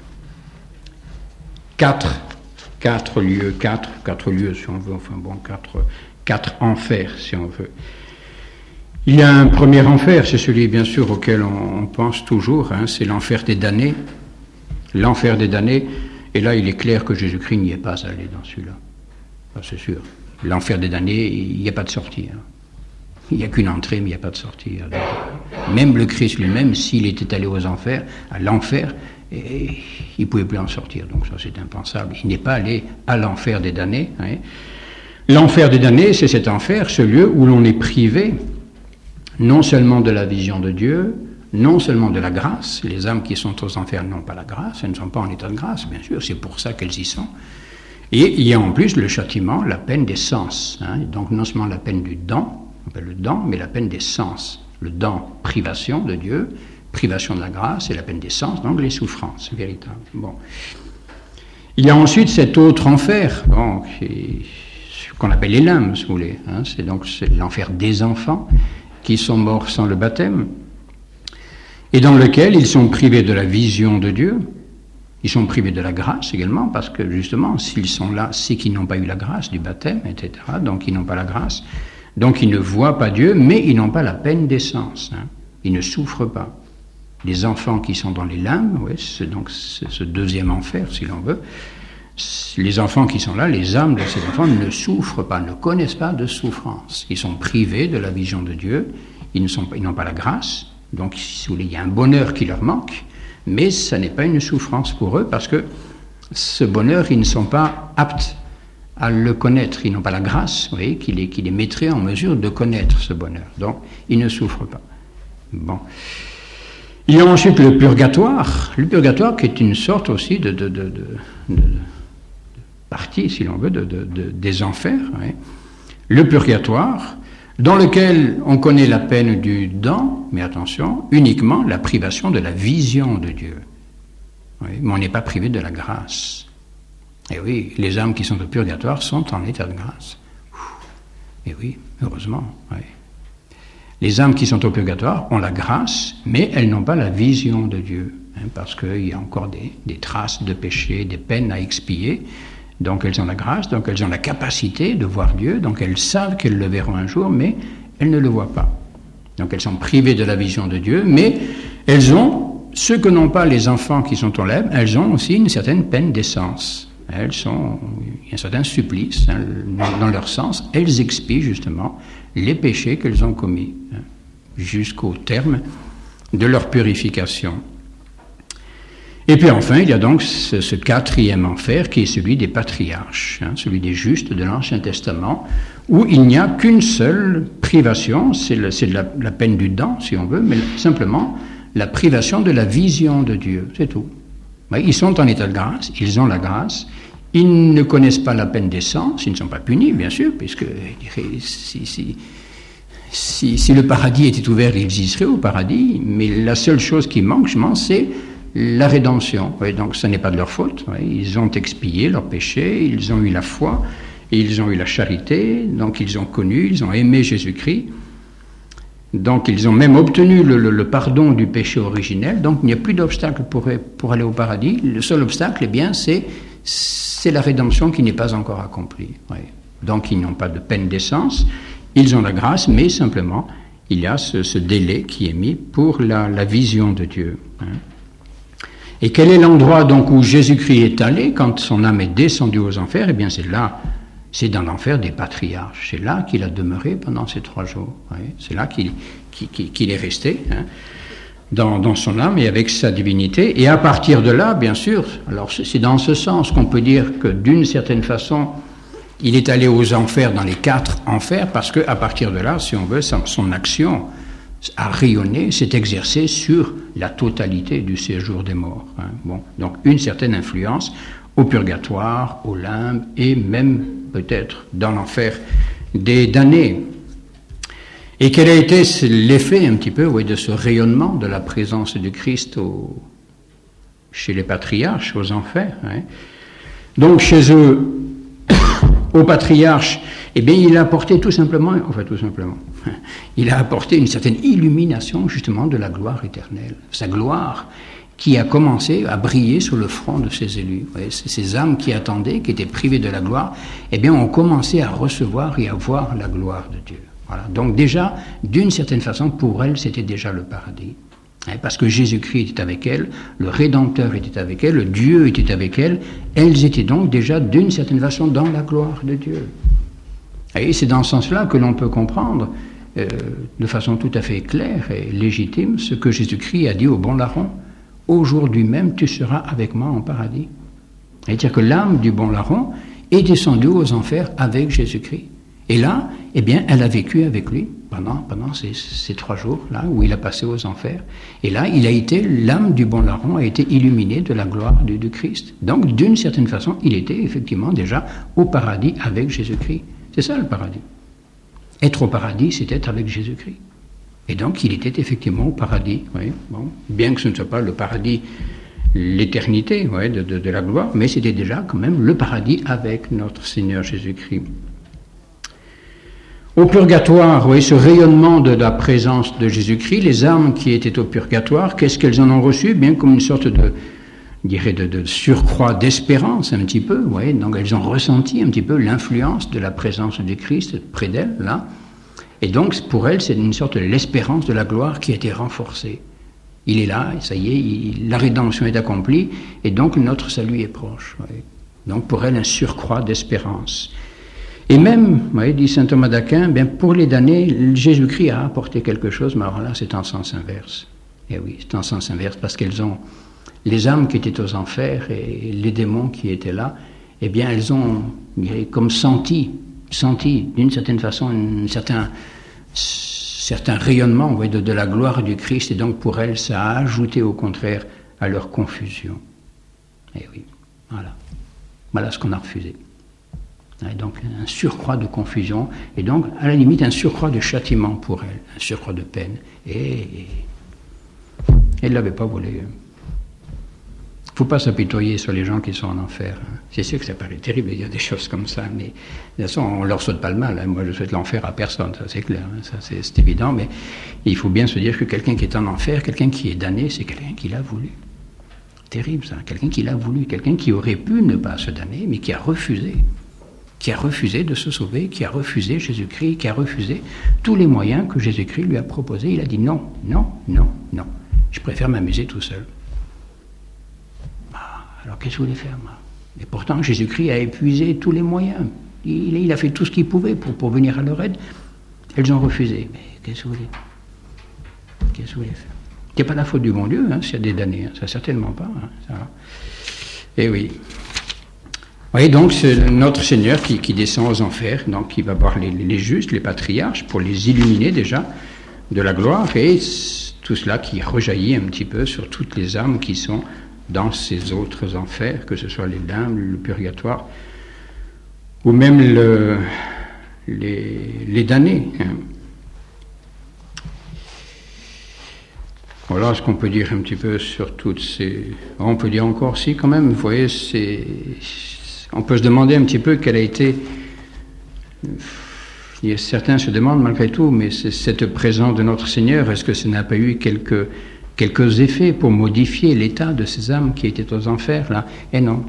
quatre lieux si on veut, quatre enfers si on veut. Il y a un premier enfer, c'est celui bien sûr auquel on pense toujours, c'est l'enfer des damnés. L'enfer des damnés, et là il est clair que Jésus-Christ n'y est pas allé dans celui-là. C'est sûr. L'enfer des damnés, il n'y a pas de sortie. Il n'y a qu'une entrée, mais il n'y a pas de sortie. Même le Christ lui-même, s'il était allé aux enfers, à l'enfer, il ne pouvait plus en sortir. Donc ça, c'est impensable. Il n'est pas allé à l'enfer des damnés. L'enfer des damnés, c'est cet enfer, ce lieu où l'on est privé, non seulement de la vision de Dieu, non seulement de la grâce. Les âmes qui sont aux enfers n'ont pas la grâce, elles ne sont pas en état de grâce, bien sûr, c'est pour ça qu'elles y sont. Et il y a en plus le châtiment, la peine des sens. Donc non seulement la peine du dent, on appelle le dent, mais la peine des sens. Le dent, privation de Dieu, privation de la grâce, et la peine des sens, donc les souffrances véritables. Bon. Il y a ensuite cet autre enfer, donc, qu'on appelle les limbes, si vous voulez. C'est l'enfer des enfants qui sont morts sans le baptême, et dans lequel ils sont privés de la vision de Dieu. Ils sont privés de la grâce également, parce que justement, s'ils sont là, c'est qu'ils n'ont pas eu la grâce du baptême, etc. Donc ils n'ont pas la grâce. Donc ils ne voient pas Dieu, mais ils n'ont pas la peine des sens. Ils ne souffrent pas. Les enfants qui sont dans les limbes, c'est donc ce deuxième enfer, si l'on veut. Les enfants qui sont là, les âmes de ces enfants ne souffrent pas, ne connaissent pas de souffrance. Ils sont privés de la vision de Dieu, ils n'ont pas la grâce. Donc, si vous voulez, il y a un bonheur qui leur manque, mais ça n'est pas une souffrance pour eux, parce que ce bonheur, ils ne sont pas aptes à le connaître. Ils n'ont pas la grâce, vous voyez, qui les mettrait en mesure de connaître ce bonheur. Donc, ils ne souffrent pas. Bon. Il y a ensuite le purgatoire qui est une sorte aussi de partie, si l'on veut, des enfers. Oui. Le purgatoire, dans lequel on connaît la peine du dent, mais attention, uniquement la privation de la vision de Dieu. Oui, mais on n'est pas privé de la grâce. Et oui, les âmes qui sont au purgatoire sont en état de grâce. Et oui, heureusement. Oui. Les âmes qui sont au purgatoire ont la grâce, mais elles n'ont pas la vision de Dieu, parce qu'il y a encore des traces de péché, des peines à expier. Donc elles ont la grâce, donc elles ont la capacité de voir Dieu, donc elles savent qu'elles le verront un jour, mais elles ne le voient pas. Donc elles sont privées de la vision de Dieu, mais elles ont, ce que n'ont pas les enfants qui sont en lèvres, elles ont aussi une certaine peine d'essence. Il y a un certain supplice dans leur sens. Elles expient justement les péchés qu'elles ont commis jusqu'au terme de leur purification. Et puis enfin, il y a donc ce quatrième enfer qui est celui des patriarches, celui des justes de l'Ancien Testament, où il n'y a qu'une seule privation, c'est la peine du dent, si on veut, mais simplement la privation de la vision de Dieu, c'est tout. Ils sont en état de grâce, ils ont la grâce, ils ne connaissent pas la peine des sens, ils ne sont pas punis, bien sûr, puisque si le paradis était ouvert, ils y seraient au paradis, mais la seule chose qui manque, je pense, c'est la rédemption. Donc ce n'est pas de leur faute, ils ont expié leurs péchés, ils ont eu la foi, et ils ont eu la charité, donc ils ont connu, ils ont aimé Jésus-Christ, donc ils ont même obtenu le pardon du péché originel, donc il n'y a plus d'obstacle pour aller au paradis. Le seul obstacle, eh bien, c'est la rédemption qui n'est pas encore accomplie. Donc ils n'ont pas de peine d'essence, ils ont la grâce, mais simplement il y a ce délai qui est mis pour la vision de Dieu. Et quel est l'endroit donc où Jésus-Christ est allé quand son âme est descendue aux enfers? Eh bien c'est là, c'est dans l'enfer des patriarches. C'est là qu'il a demeuré pendant ces 3 jours. C'est là qu'il est resté, dans son âme et avec sa divinité. Et à partir de là, bien sûr, alors c'est dans ce sens qu'on peut dire que d'une certaine façon, il est allé aux enfers dans les 4 enfers, parce qu'à partir de là, si on veut, son action a rayonné, s'est exercé sur la totalité du séjour des morts. Bon, donc une certaine influence au purgatoire, au limbe et même peut-être dans l'enfer des damnés. Et quel a été l'effet un petit peu de ce rayonnement de la présence du Christ chez les patriarches, aux enfers. Donc chez eux, aux patriarches, eh bien il a apporté tout simplement, il a apporté une certaine illumination justement de la gloire éternelle. Sa gloire qui a commencé à briller sur le front de ses élus. Ces âmes qui attendaient, qui étaient privées de la gloire, eh bien ont commencé à recevoir et à voir la gloire de Dieu. Voilà. Donc déjà, d'une certaine façon, pour elles, c'était déjà le paradis. Parce que Jésus-Christ était avec elles, le Rédempteur était avec elles, le Dieu était avec elles. Elles étaient donc déjà, d'une certaine façon, dans la gloire de Dieu. Et c'est dans ce sens-là que l'on peut comprendre, de façon tout à fait claire et légitime, ce que Jésus-Christ a dit au bon larron. Aujourd'hui même, tu seras avec moi en paradis. C'est-à-dire que l'âme du bon larron est descendue aux enfers avec Jésus-Christ. Et là, eh bien, elle a vécu avec lui pendant ces 3 jours-là où il a passé aux enfers. Et là, l'âme du bon larron a été illuminée de la gloire du Christ. Donc, d'une certaine façon, il était effectivement déjà au paradis avec Jésus-Christ. C'est ça le paradis. Être au paradis, c'est être avec Jésus-Christ. Et donc, il était effectivement au paradis. Oui, bon, bien que ce ne soit pas le paradis, l'éternité de la gloire, mais c'était déjà quand même le paradis avec notre Seigneur Jésus-Christ. Au purgatoire, ce rayonnement de la présence de Jésus-Christ, les âmes qui étaient au purgatoire, qu'est-ce qu'elles en ont reçu? Bien comme une sorte de surcroît d'espérance un petit peu. Donc elles ont ressenti un petit peu l'influence de la présence du Christ près d'elles, là. Et donc pour elles, c'est une sorte de l'espérance de la gloire qui a été renforcée. Il est là, ça y est, la rédemption est accomplie, et donc notre salut est proche. Donc pour elles, un surcroît d'espérance. Et même, dit saint Thomas d'Aquin, pour les damnés, Jésus-Christ a apporté quelque chose, mais alors là, c'est en sens inverse. Et oui, c'est en sens inverse, parce qu'elles ont, les âmes qui étaient aux enfers et les démons qui étaient là, eh bien, elles ont comme senti d'une certaine façon un certain rayonnement de la gloire du Christ, et donc pour elles, ça a ajouté au contraire à leur confusion. Et oui, voilà ce qu'on a refusé. Et donc un surcroît de confusion, et donc à la limite un surcroît de châtiment pour elle, un surcroît de peine. Et elle ne l'avait pas voulu. Il ne faut pas s'apitoyer sur les gens qui sont en enfer. C'est sûr que ça paraît terrible, il y a des choses comme ça, mais de toute façon on ne leur souhaite pas le mal. Moi je souhaite l'enfer à personne, ça c'est clair, ça c'est évident, mais il faut bien se dire que quelqu'un qui est en enfer, quelqu'un qui est damné, c'est quelqu'un qui l'a voulu. Terrible ça, quelqu'un qui l'a voulu, quelqu'un qui aurait pu ne pas se damner, mais qui a refusé de se sauver, qui a refusé Jésus-Christ, qui a refusé tous les moyens que Jésus-Christ lui a proposés. Il a dit non, je préfère m'amuser tout seul. Alors qu'est-ce que vous voulez faire, moi? Et pourtant, Jésus-Christ a épuisé tous les moyens. Il a fait tout ce qu'il pouvait pour venir à leur aide. Elles ont refusé. Mais qu'est-ce que vous voulez? Qu'est-ce que vous voulez faire? C'est pas la faute du bon Dieu, s'il y a des damnés, ça certainement pas. Ça. Et oui. Oui, donc c'est notre Seigneur qui descend aux enfers, donc qui va voir les justes, les patriarches, pour les illuminer déjà de la gloire, et tout cela qui rejaillit un petit peu sur toutes les âmes qui sont dans ces autres enfers, que ce soit les limbes, le purgatoire, ou même les damnés. Voilà ce qu'on peut dire un petit peu sur toutes ces... On peut dire encore si quand même, vous voyez, on peut se demander un petit peu quelle a été... Certains se demandent malgré tout, mais cette présence de notre Seigneur, est-ce que ça n'a pas eu quelques effets pour modifier l'état de ces âmes qui étaient aux enfers là? Et non.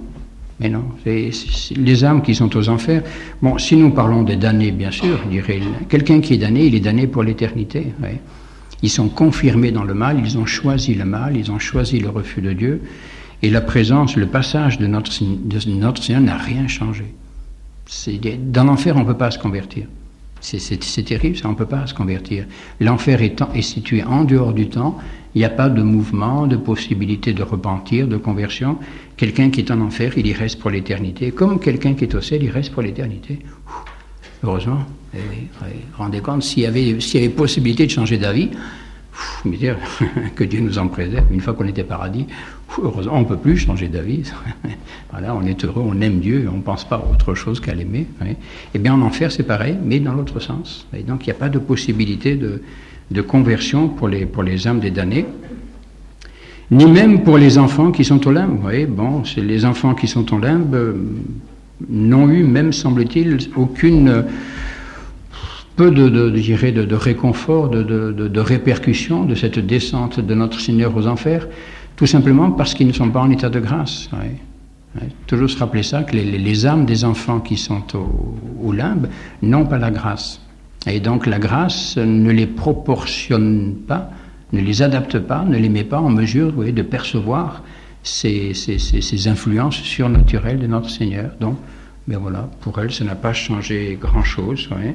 Les âmes qui sont aux enfers, bon, si nous parlons des damnés, bien sûr, je dirais, quelqu'un qui est damné, il est damné pour l'éternité. Ouais. Ils sont confirmés dans le mal, ils ont choisi le mal, ils ont choisi le refus de Dieu, et la présence, le passage de notre Seigneur n'a rien changé. Dans l'enfer, on ne peut pas se convertir. C'est terrible, ça, on ne peut pas se convertir. L'enfer est situé en dehors du temps, il n'y a pas de mouvement, de possibilité de repentir, de conversion. Quelqu'un qui est en enfer, il y reste pour l'éternité, comme quelqu'un qui est au ciel, il reste pour l'éternité. heureusement. Et oui, vous vous rendez compte, s'il y avait possibilité de changer d'avis, mais dire que Dieu nous en préserve, une fois qu'on était paradis, heureusement, on ne peut plus changer d'avis. Voilà, on est heureux, on aime Dieu, on ne pense pas à autre chose qu'à l'aimer. Oui. Eh bien, en enfer, c'est pareil, mais dans l'autre sens. Et donc, il n'y a pas de possibilité de conversion pour les âmes des damnés, ni même pour les enfants qui sont au limbe. Vous voyez, bon, c'est les enfants qui sont au limbe n'ont eu, même semble-t-il, aucune peu de réconfort, de répercussion de cette descente de notre Seigneur aux enfers, tout simplement parce qu'ils ne sont pas en état de grâce. Oui. Oui. Toujours se rappeler ça, que les âmes des enfants qui sont au limbe n'ont pas la grâce. Et donc la grâce ne les proportionne pas, ne les adapte pas, ne les met pas en mesure, oui, de percevoir ces influences surnaturelles de notre Seigneur. Donc, ben voilà, pour elles, ça n'a pas changé grand-chose. Oui.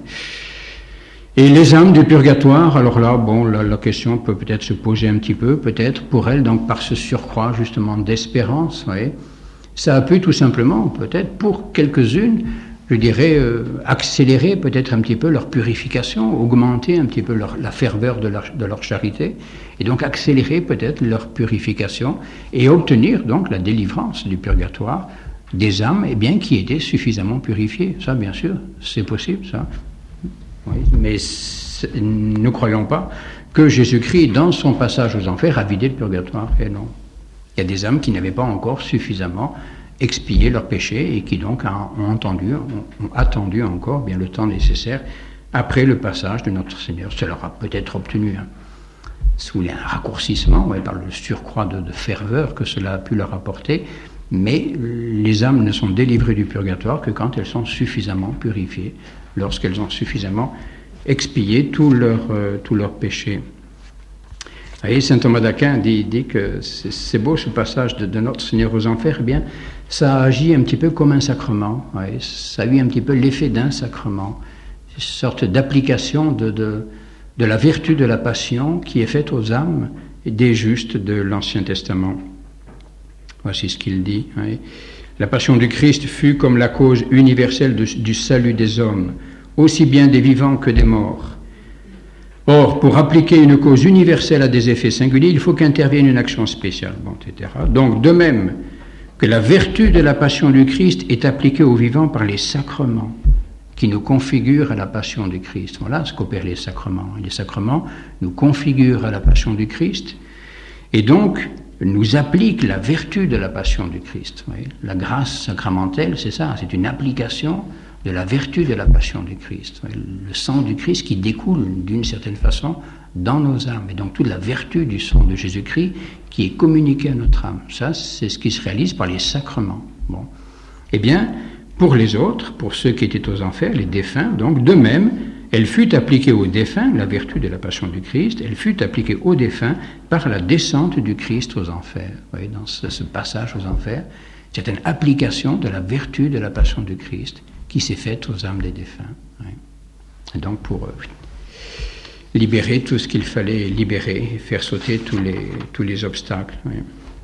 Et les âmes du purgatoire, alors là, bon, la question peut peut-être se poser un petit peu, peut-être pour elles, donc par ce surcroît justement d'espérance, oui, ça a pu tout simplement, peut-être pour quelques-unes, je dirais, accélérer peut-être un petit peu leur purification, augmenter un petit peu la ferveur de leur charité, et donc accélérer peut-être leur purification, et obtenir donc la délivrance du purgatoire des âmes, eh bien, qui étaient suffisamment purifiées. Ça, bien sûr, c'est possible, ça. Oui, mais ne croyons pas que Jésus-Christ, dans son passage aux enfers, a vidé le purgatoire. Et non. Il y a des âmes qui n'avaient pas encore suffisamment expié leurs péchés et qui donc ont attendu encore bien le temps nécessaire après le passage de notre Seigneur. Ça leur a peut-être obtenu sous un raccourcissement, ouais, par le surcroît de ferveur que cela a pu leur apporter, mais les âmes ne sont délivrées du purgatoire que quand elles sont suffisamment purifiées, lorsqu'elles ont suffisamment expié tous leurs péchés. Vous voyez, saint Thomas d'Aquin dit que c'est beau ce passage de notre Seigneur aux enfers, eh bien, ça agit un petit peu comme un sacrement, ouais, ça a eu un petit peu l'effet d'un sacrement, une sorte d'application de la vertu de la passion qui est faite aux âmes des justes de l'Ancien Testament. Voici ce qu'il dit. Ouais. La passion du Christ fut comme la cause universelle du salut des hommes, aussi bien des vivants que des morts. Or, pour appliquer une cause universelle à des effets singuliers, il faut qu'intervienne une action spéciale, bon, etc. Donc, de même que la vertu de la passion du Christ est appliquée aux vivants par les sacrements, qui nous configurent à la passion du Christ. Voilà ce qu'opèrent les sacrements. Les sacrements nous configurent à la passion du Christ, et donc nous appliquent la vertu de la passion du Christ. Oui. La grâce sacramentelle, c'est ça, c'est une application de la vertu de la passion du Christ. Oui. Le sang du Christ qui découle d'une certaine façon dans nos âmes. Et donc toute la vertu du sang de Jésus-Christ qui est communiquée à notre âme. Ça, c'est ce qui se réalise par les sacrements. Bon. Eh bien, pour les autres, pour ceux qui étaient aux enfers, les défunts, donc de même, elle fut appliquée aux défunts, la vertu de la passion du Christ, elle fut appliquée aux défunts par la descente du Christ aux enfers. Vous voyez, dans ce passage aux enfers, c'est une application de la vertu de la passion du Christ qui s'est faite aux âmes des défunts. Oui. Et donc pour libérer tout ce qu'il fallait libérer, et faire sauter tous les obstacles. Oui.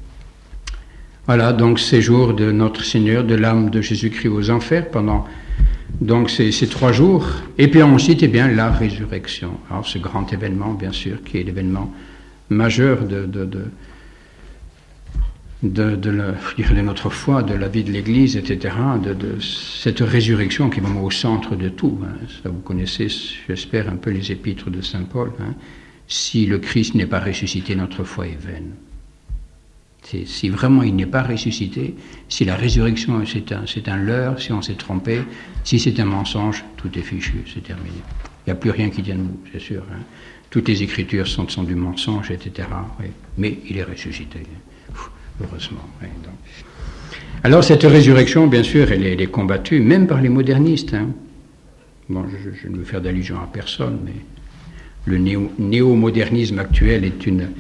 Voilà, donc séjour de notre Seigneur, de l'âme de Jésus-Christ aux enfers pendant donc ces 3 jours, et puis ensuite, eh bien, la résurrection. Alors ce grand événement, bien sûr, qui est l'événement majeur de notre foi, de la vie de l'Église, etc., de cette résurrection qui est vraiment au centre de tout. Hein. Ça, vous connaissez, j'espère, un peu les épîtres de saint Paul. Hein. Si le Christ n'est pas ressuscité, notre foi est vaine. Si vraiment il n'est pas ressuscité, si la résurrection c'est un leurre, si on s'est trompé, si c'est un mensonge, tout est fichu, c'est terminé. Il n'y a plus rien qui tienne debout, c'est sûr. Hein. Toutes les Écritures sont du mensonge, etc. Oui. Mais il est ressuscité, heureusement. Oui, donc. Alors cette résurrection, bien sûr, elle est combattue, même par les modernistes. Hein. Bon, je ne veux faire d'allusion à personne, mais le néo-modernisme actuel est une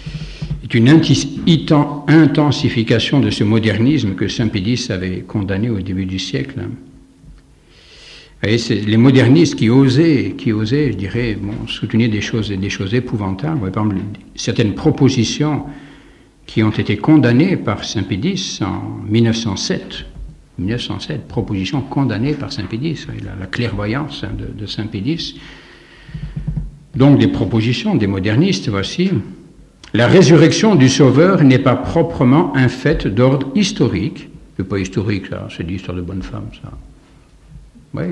intensification de ce modernisme que saint Pédis avait condamné au début du siècle. Et c'est les modernistes qui osaient, je dirais, soutenir des choses épouvantables. Par exemple, certaines propositions qui ont été condamnées par saint Pédis en 1907, 1907, proposition condamnée par saint Pédis, la clairvoyance de saint Pédis. Donc des propositions des modernistes, voici. La résurrection du Sauveur n'est pas proprement un fait d'ordre historique. C'est pas historique, ça, c'est l'histoire de bonne femme, ça. Oui,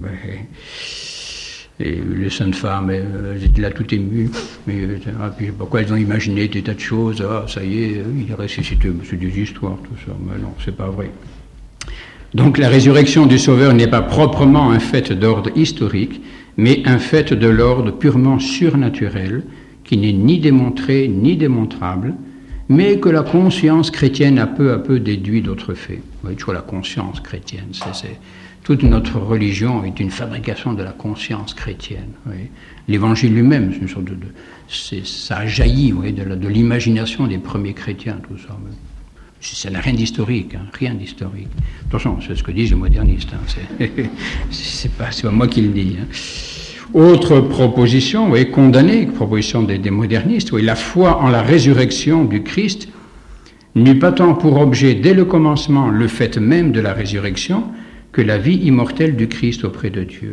et les saintes femmes, elles étaient là tout émues, mais puis pourquoi elles ont imaginé des tas de choses, ça y est, il est ressuscité, c'est des histoires, tout ça, mais non, c'est pas vrai. Donc la résurrection du Sauveur n'est pas proprement un fait d'ordre historique, mais un fait de l'ordre purement surnaturel, qui n'est ni démontré ni démontrable, mais que la conscience chrétienne a peu à peu déduit d'autres faits. Vous voyez, toujours la conscience chrétienne, toute notre religion est une fabrication de la conscience chrétienne. L'évangile lui-même, c'est une sorte ça a jailli, de l'imagination des premiers chrétiens, tout ça. Ça n'a rien d'historique, rien d'historique. Attention, c'est ce que disent les modernistes. C'est pas moi qui le dis. Autre proposition, condamnée, proposition des modernistes, la foi en la résurrection du Christ n'eut pas tant pour objet dès le commencement le fait même de la résurrection que la vie immortelle du Christ auprès de Dieu.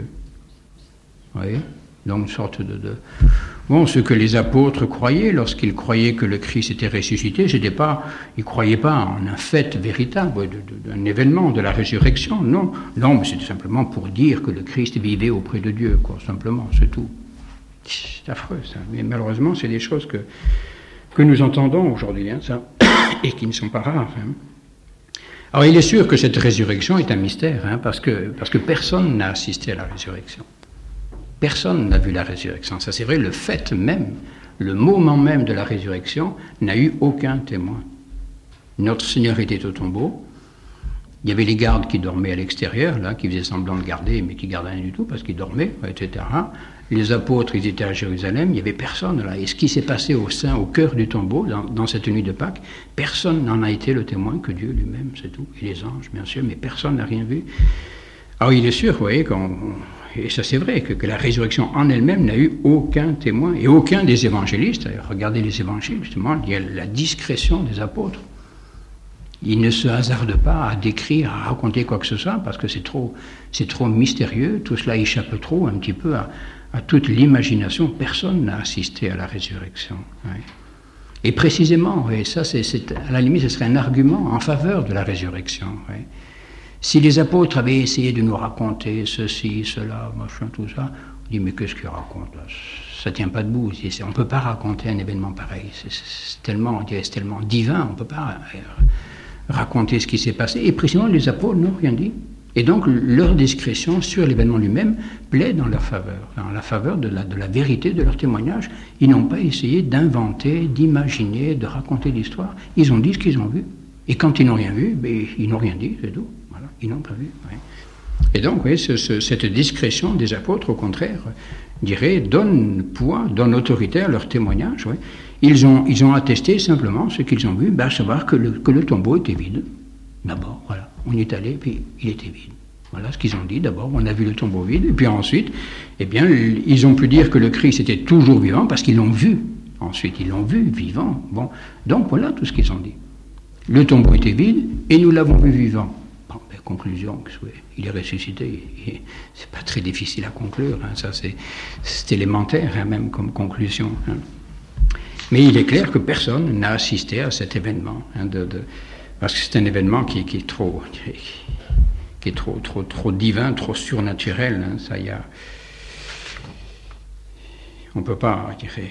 Donc une sorte ce que les apôtres croyaient lorsqu'ils croyaient que le Christ était ressuscité, ils ne croyaient pas en un fait véritable, d'un événement de la résurrection, non, mais c'était simplement pour dire que le Christ vivait auprès de Dieu, simplement, c'est tout. C'est affreux, ça, mais malheureusement, c'est des choses que nous entendons aujourd'hui, ça, et qui ne sont pas rares. Alors il est sûr que cette résurrection est un mystère, parce que personne n'a assisté à la résurrection. Personne n'a vu la résurrection. Ça, c'est vrai, le fait même, le moment même de la résurrection n'a eu aucun témoin. Notre Seigneur était au tombeau. Il y avait les gardes qui dormaient à l'extérieur, là, qui faisaient semblant de garder, mais qui gardaient rien du tout parce qu'ils dormaient, etc. Les apôtres, ils étaient à Jérusalem. Il n'y avait personne là. Et ce qui s'est passé au cœur du tombeau, dans cette nuit de Pâques, personne n'en a été le témoin que Dieu lui-même, c'est tout. Et les anges, bien sûr, mais personne n'a rien vu. Alors il est sûr, vous voyez, et ça c'est vrai, que la résurrection en elle-même n'a eu aucun témoin, et aucun des évangélistes. Regardez les évangiles, justement, il y a la discrétion des apôtres. Ils ne se hasardent pas à décrire, à raconter quoi que ce soit, parce que c'est trop mystérieux, tout cela échappe trop un petit peu à toute l'imagination. Personne n'a assisté à la résurrection. Et précisément, ça à la limite, ce serait un argument en faveur de la résurrection. Si les apôtres avaient essayé de nous raconter ceci, cela, machin, tout ça, on dit mais qu'est-ce qu'ils racontent là ? Ça tient pas debout. On ne peut pas raconter un événement pareil. C'est tellement divin, on ne peut pas raconter ce qui s'est passé. Et précisément, les apôtres n'ont rien dit. Et donc, leur discrétion sur l'événement lui-même plaide en leur faveur, en la faveur de la vérité de leur témoignage. Ils n'ont pas essayé d'inventer, d'imaginer, de raconter l'histoire. Ils ont dit ce qu'ils ont vu. Et quand ils n'ont rien vu, ils n'ont rien dit, c'est tout. Voilà, ils n'ont pas vu. Et donc, cette discrétion des apôtres, au contraire, donne poids, donne autorité à leur témoignage. Ils ont attesté simplement ce qu'ils ont vu, à savoir que le tombeau était vide. D'abord, voilà, on y est allé, puis il était vide. Voilà ce qu'ils ont dit. D'abord, on a vu le tombeau vide, et puis ensuite, ils ont pu dire que le Christ était toujours vivant parce qu'ils l'ont vu. Ensuite, ils l'ont vu vivant. Bon, donc voilà tout ce qu'ils ont dit. Le tombeau était vide et nous l'avons vu vivant. Bon, conclusion, il est ressuscité. C'est pas très difficile à conclure. Ça, c'est élémentaire même comme conclusion. Mais il est clair que personne n'a assisté à cet événement, parce que c'est un événement qui est trop divin, trop surnaturel. Ça, on peut pas,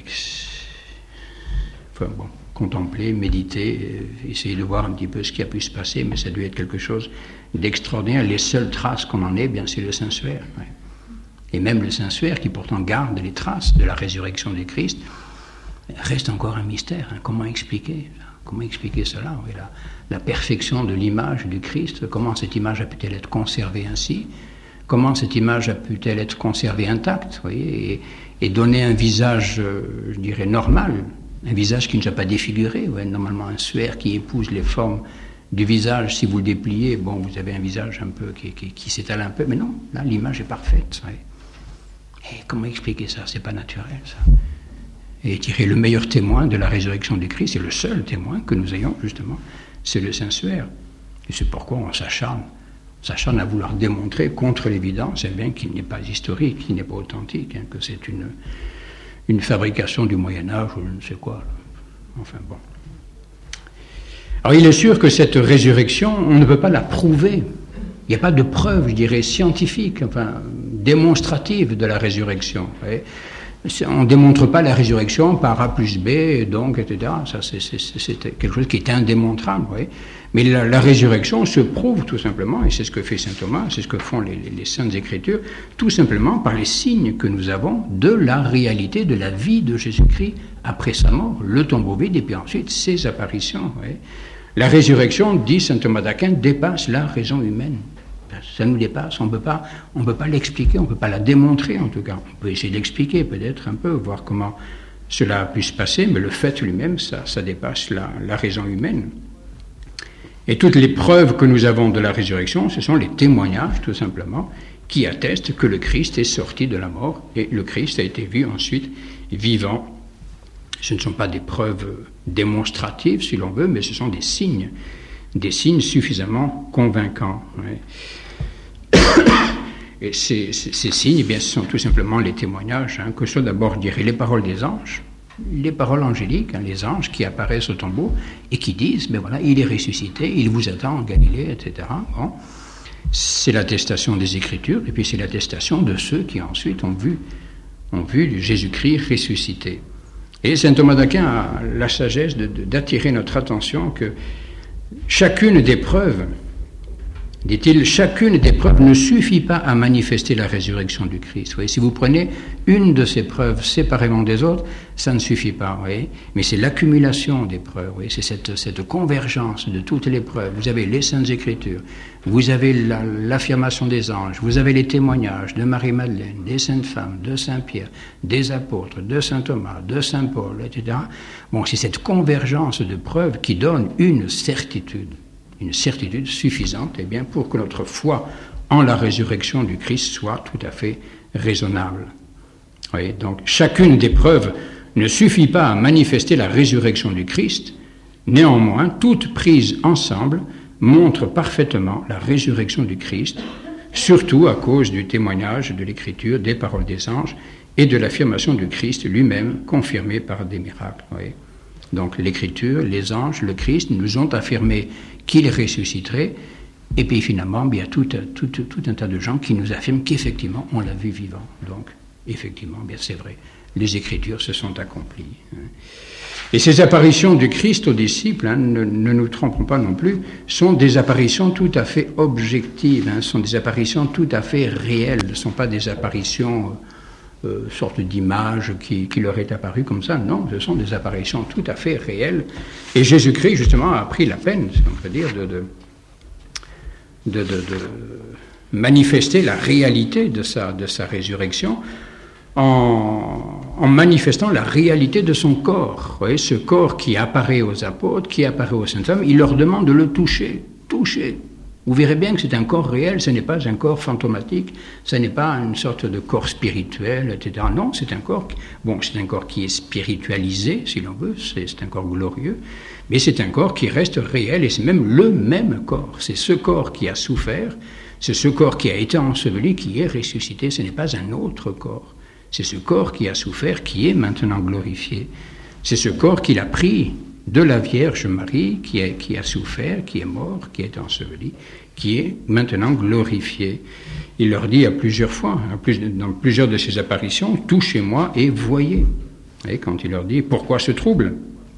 contempler, méditer, essayer de voir un petit peu ce qui a pu se passer, mais ça doit être quelque chose d'extraordinaire. Les seules traces qu'on en ait, c'est le Saint-Suaire. Et même le Saint-Suaire, qui pourtant garde les traces de la résurrection du Christ, reste encore un mystère. Comment expliquer cela? La perfection de l'image du Christ, comment cette image a pu-t-elle être conservée ainsi? Comment cette image a pu-t-elle être conservée intacte, et donner un visage, je dirais, normal, un visage qui ne soit pas défiguré. Normalement, un suaire qui épouse les formes du visage, si vous le dépliez, vous avez un visage un peu qui s'étale un peu, mais non, là, l'image est parfaite. Et comment expliquer ça? C'est pas naturel, ça. Et le meilleur témoin de la résurrection du Christ, et le seul témoin que nous ayons, justement, c'est le Saint-Suaire. Et c'est pourquoi on s'acharne sachant à vouloir démontrer contre l'évidence bien qu'il n'est pas historique, qu'il n'est pas authentique, que c'est une fabrication du Moyen-Âge ou je ne sais quoi. Enfin bon. Alors il est sûr que cette résurrection, on ne peut pas la prouver. Il n'y a pas de preuve, je dirais, scientifique, démonstrative de la résurrection. On ne démontre pas la résurrection par A plus B, donc, etc. Ça, c'est quelque chose qui est indémontrable. Mais la résurrection se prouve tout simplement, et c'est ce que fait saint Thomas, c'est ce que font les Saintes Écritures, tout simplement par les signes que nous avons de la réalité de la vie de Jésus-Christ après sa mort, le tombeau vide, et puis ensuite ses apparitions. La résurrection, dit saint Thomas d'Aquin, dépasse la raison humaine. Ça nous dépasse, on ne peut pas l'expliquer, on ne peut pas la démontrer en tout cas. On peut essayer d'expliquer peut-être un peu, voir comment cela a pu se passer, mais le fait lui-même, ça dépasse la raison humaine. Et toutes les preuves que nous avons de la résurrection, ce sont les témoignages tout simplement, qui attestent que le Christ est sorti de la mort et le Christ a été vu ensuite vivant. Ce ne sont pas des preuves démonstratives si l'on veut, mais ce sont des signes suffisamment convaincants. Et ces signes, ce sont tout simplement les témoignages, que ce soit d'abord, je dirais, les paroles des anges, les paroles angéliques, les anges qui apparaissent au tombeau et qui disent, il est ressuscité, il vous attend en Galilée, etc. Bon. C'est l'attestation des Écritures, et puis c'est l'attestation de ceux qui ensuite ont vu Jésus-Christ ressuscité. Et saint Thomas d'Aquin a la sagesse d'attirer notre attention que chacune des preuves, dit-il, chacune des preuves ne suffit pas à manifester la résurrection du Christ. Vous voyez, si vous prenez une de ces preuves séparément des autres, ça ne suffit pas. Vous voyez, mais c'est l'accumulation des preuves. Vous voyez, c'est cette convergence de toutes les preuves. Vous avez les Saintes Écritures, vous avez l'affirmation des anges, vous avez les témoignages de Marie-Madeleine, des saintes femmes, de Saint-Pierre, des apôtres, de saint Thomas, de saint Paul, etc. Bon, c'est cette convergence de preuves qui donne une certitude suffisante pour que notre foi en la résurrection du Christ soit tout à fait raisonnable. Oui, donc chacune des preuves ne suffit pas à manifester la résurrection du Christ, néanmoins, toutes prises ensemble montrent parfaitement la résurrection du Christ, surtout à cause du témoignage de l'Écriture, des paroles des anges et de l'affirmation du Christ lui-même confirmée par des miracles. Oui. Donc l'Écriture, les anges, le Christ nous ont affirmé qu'il ressusciterait, et puis finalement, il y a tout un tas de gens qui nous affirment qu'effectivement, on l'a vu vivant. Donc, effectivement, c'est vrai, les Écritures se sont accomplies. Et ces apparitions du Christ aux disciples, ne nous trompons pas non plus, sont des apparitions tout à fait objectives, sont des apparitions tout à fait réelles, ne sont pas des apparitions sorte d'image qui leur est apparue comme ça. Non, ce sont des apparitions tout à fait réelles. Et Jésus-Christ, justement, a pris la peine, si on peut dire, de manifester la réalité de sa résurrection en manifestant la réalité de son corps. Vous voyez, ce corps qui apparaît aux apôtres, qui apparaît aux saints hommes, il leur demande de le toucher. Vous verrez bien que c'est un corps réel, ce n'est pas un corps fantomatique, ce n'est pas une sorte de corps spirituel, etc. Non, c'est un corps qui est spiritualisé, si l'on veut, c'est un corps glorieux, mais c'est un corps qui reste réel, et c'est même le même corps. C'est ce corps qui a souffert, c'est ce corps qui a été enseveli, qui est ressuscité, ce n'est pas un autre corps. C'est ce corps qui a souffert, qui est maintenant glorifié. C'est ce corps qu'il a pris de la Vierge Marie, qui a souffert, qui est mort, qui est enseveli, qui est maintenant glorifié. Il leur dit à plusieurs fois, dans plusieurs de ses apparitions, « Touchez-moi et voyez ». Et quand il leur dit « Pourquoi ce trouble ?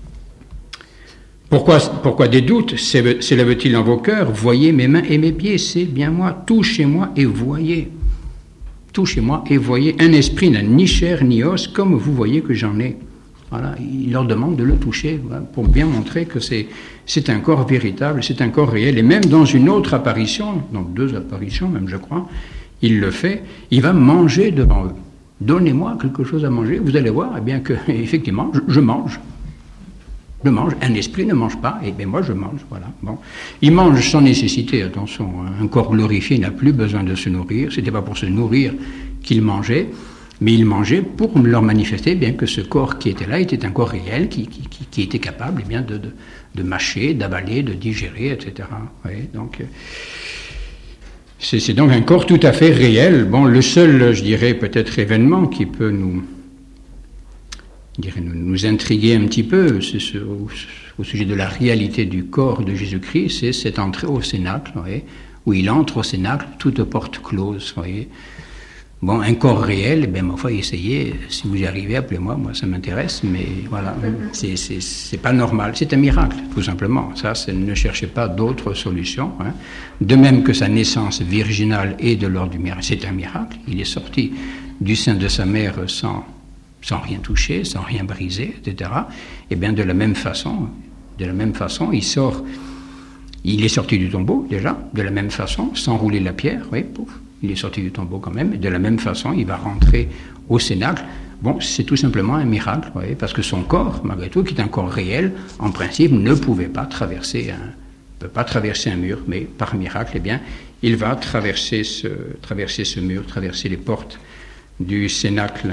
Pourquoi des doutes s'élèvent-ils dans vos cœurs ? Voyez mes mains et mes pieds, c'est bien moi. Touchez-moi et voyez. Touchez-moi et voyez. Un esprit n'a ni chair ni os, comme vous voyez que j'en ai. » Voilà, il leur demande de le toucher pour bien montrer que c'est un corps véritable, c'est un corps réel. Et même dans une autre apparition, dans 2 apparitions même je crois, il le fait, il va manger devant eux. Donnez-moi quelque chose à manger, vous allez voir que effectivement je mange. Je mange, un esprit ne mange pas, et bien moi je mange, voilà. Bon. Il mange sans nécessité, attention, un corps glorifié n'a plus besoin de se nourrir, c'était pas pour se nourrir qu'il mangeait, mais il mangeait pour leur manifester bien que ce corps qui était là était un corps réel qui était capable de mâcher, d'avaler, de digérer, etc. Oui, donc, C'est donc un corps tout à fait réel. Bon, le seul, je dirais, peut-être événement qui peut nous intriguer un petit peu au sujet de la réalité du corps de Jésus-Christ, c'est cette entrée au Cénacle, vous voyez, où il entre au Cénacle, toute porte close, vous voyez. Bon, un corps réel, eh bien, ma foi, essayez, si vous y arrivez, appelez-moi, moi ça m'intéresse, mais voilà, c'est pas normal, c'est un miracle, tout simplement. Ça, ne cherchez pas d'autres solutions, hein. De même que sa naissance virginale est de l'ordre du miracle, c'est un miracle, il est sorti du sein de sa mère sans rien toucher, sans rien briser, etc. Eh bien, de la même façon, il est sorti du tombeau, déjà, de la même façon, sans rouler la pierre, oui, pouf. Il est sorti du tombeau quand même, et de la même façon, il va rentrer au Cénacle. Bon, c'est tout simplement un miracle, vous voyez, parce que son corps, malgré tout, qui est un corps réel, en principe, ne pouvait pas traverser un mur, mais par miracle, eh bien, il va traverser ce mur, traverser les portes du Cénacle.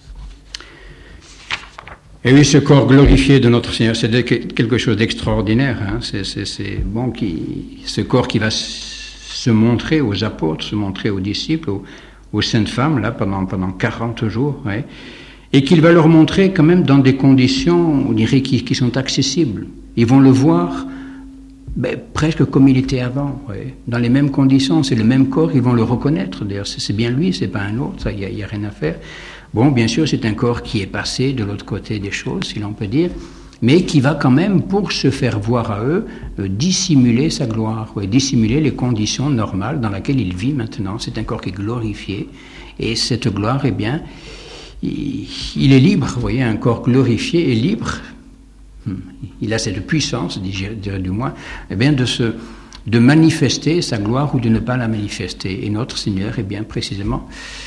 Et oui, ce corps glorifié de notre Seigneur, c'est quelque chose d'extraordinaire, hein. C'est bon, ce corps qui va se montrer aux apôtres, se montrer aux disciples, aux saintes femmes, là, pendant 40 jours, ouais, et qu'il va leur montrer quand même dans des conditions, on dirait, qui sont accessibles. Ils vont le voir presque comme il était avant, ouais, dans les mêmes conditions, c'est le même corps, ils vont le reconnaître, d'ailleurs, c'est bien lui, c'est pas un autre, ça, il y a rien à faire. Bon, bien sûr, c'est un corps qui est passé de l'autre côté des choses, si l'on peut dire, mais qui va quand même, pour se faire voir à eux, dissimuler sa gloire, dissimuler les conditions normales dans lesquelles il vit maintenant. C'est un corps qui est glorifié, et cette gloire, eh bien, il est libre, vous voyez, un corps glorifié est libre. Il a cette puissance, dirais du moins, eh bien, de manifester sa gloire ou de ne pas la manifester. Et notre Seigneur, eh bien, précisément,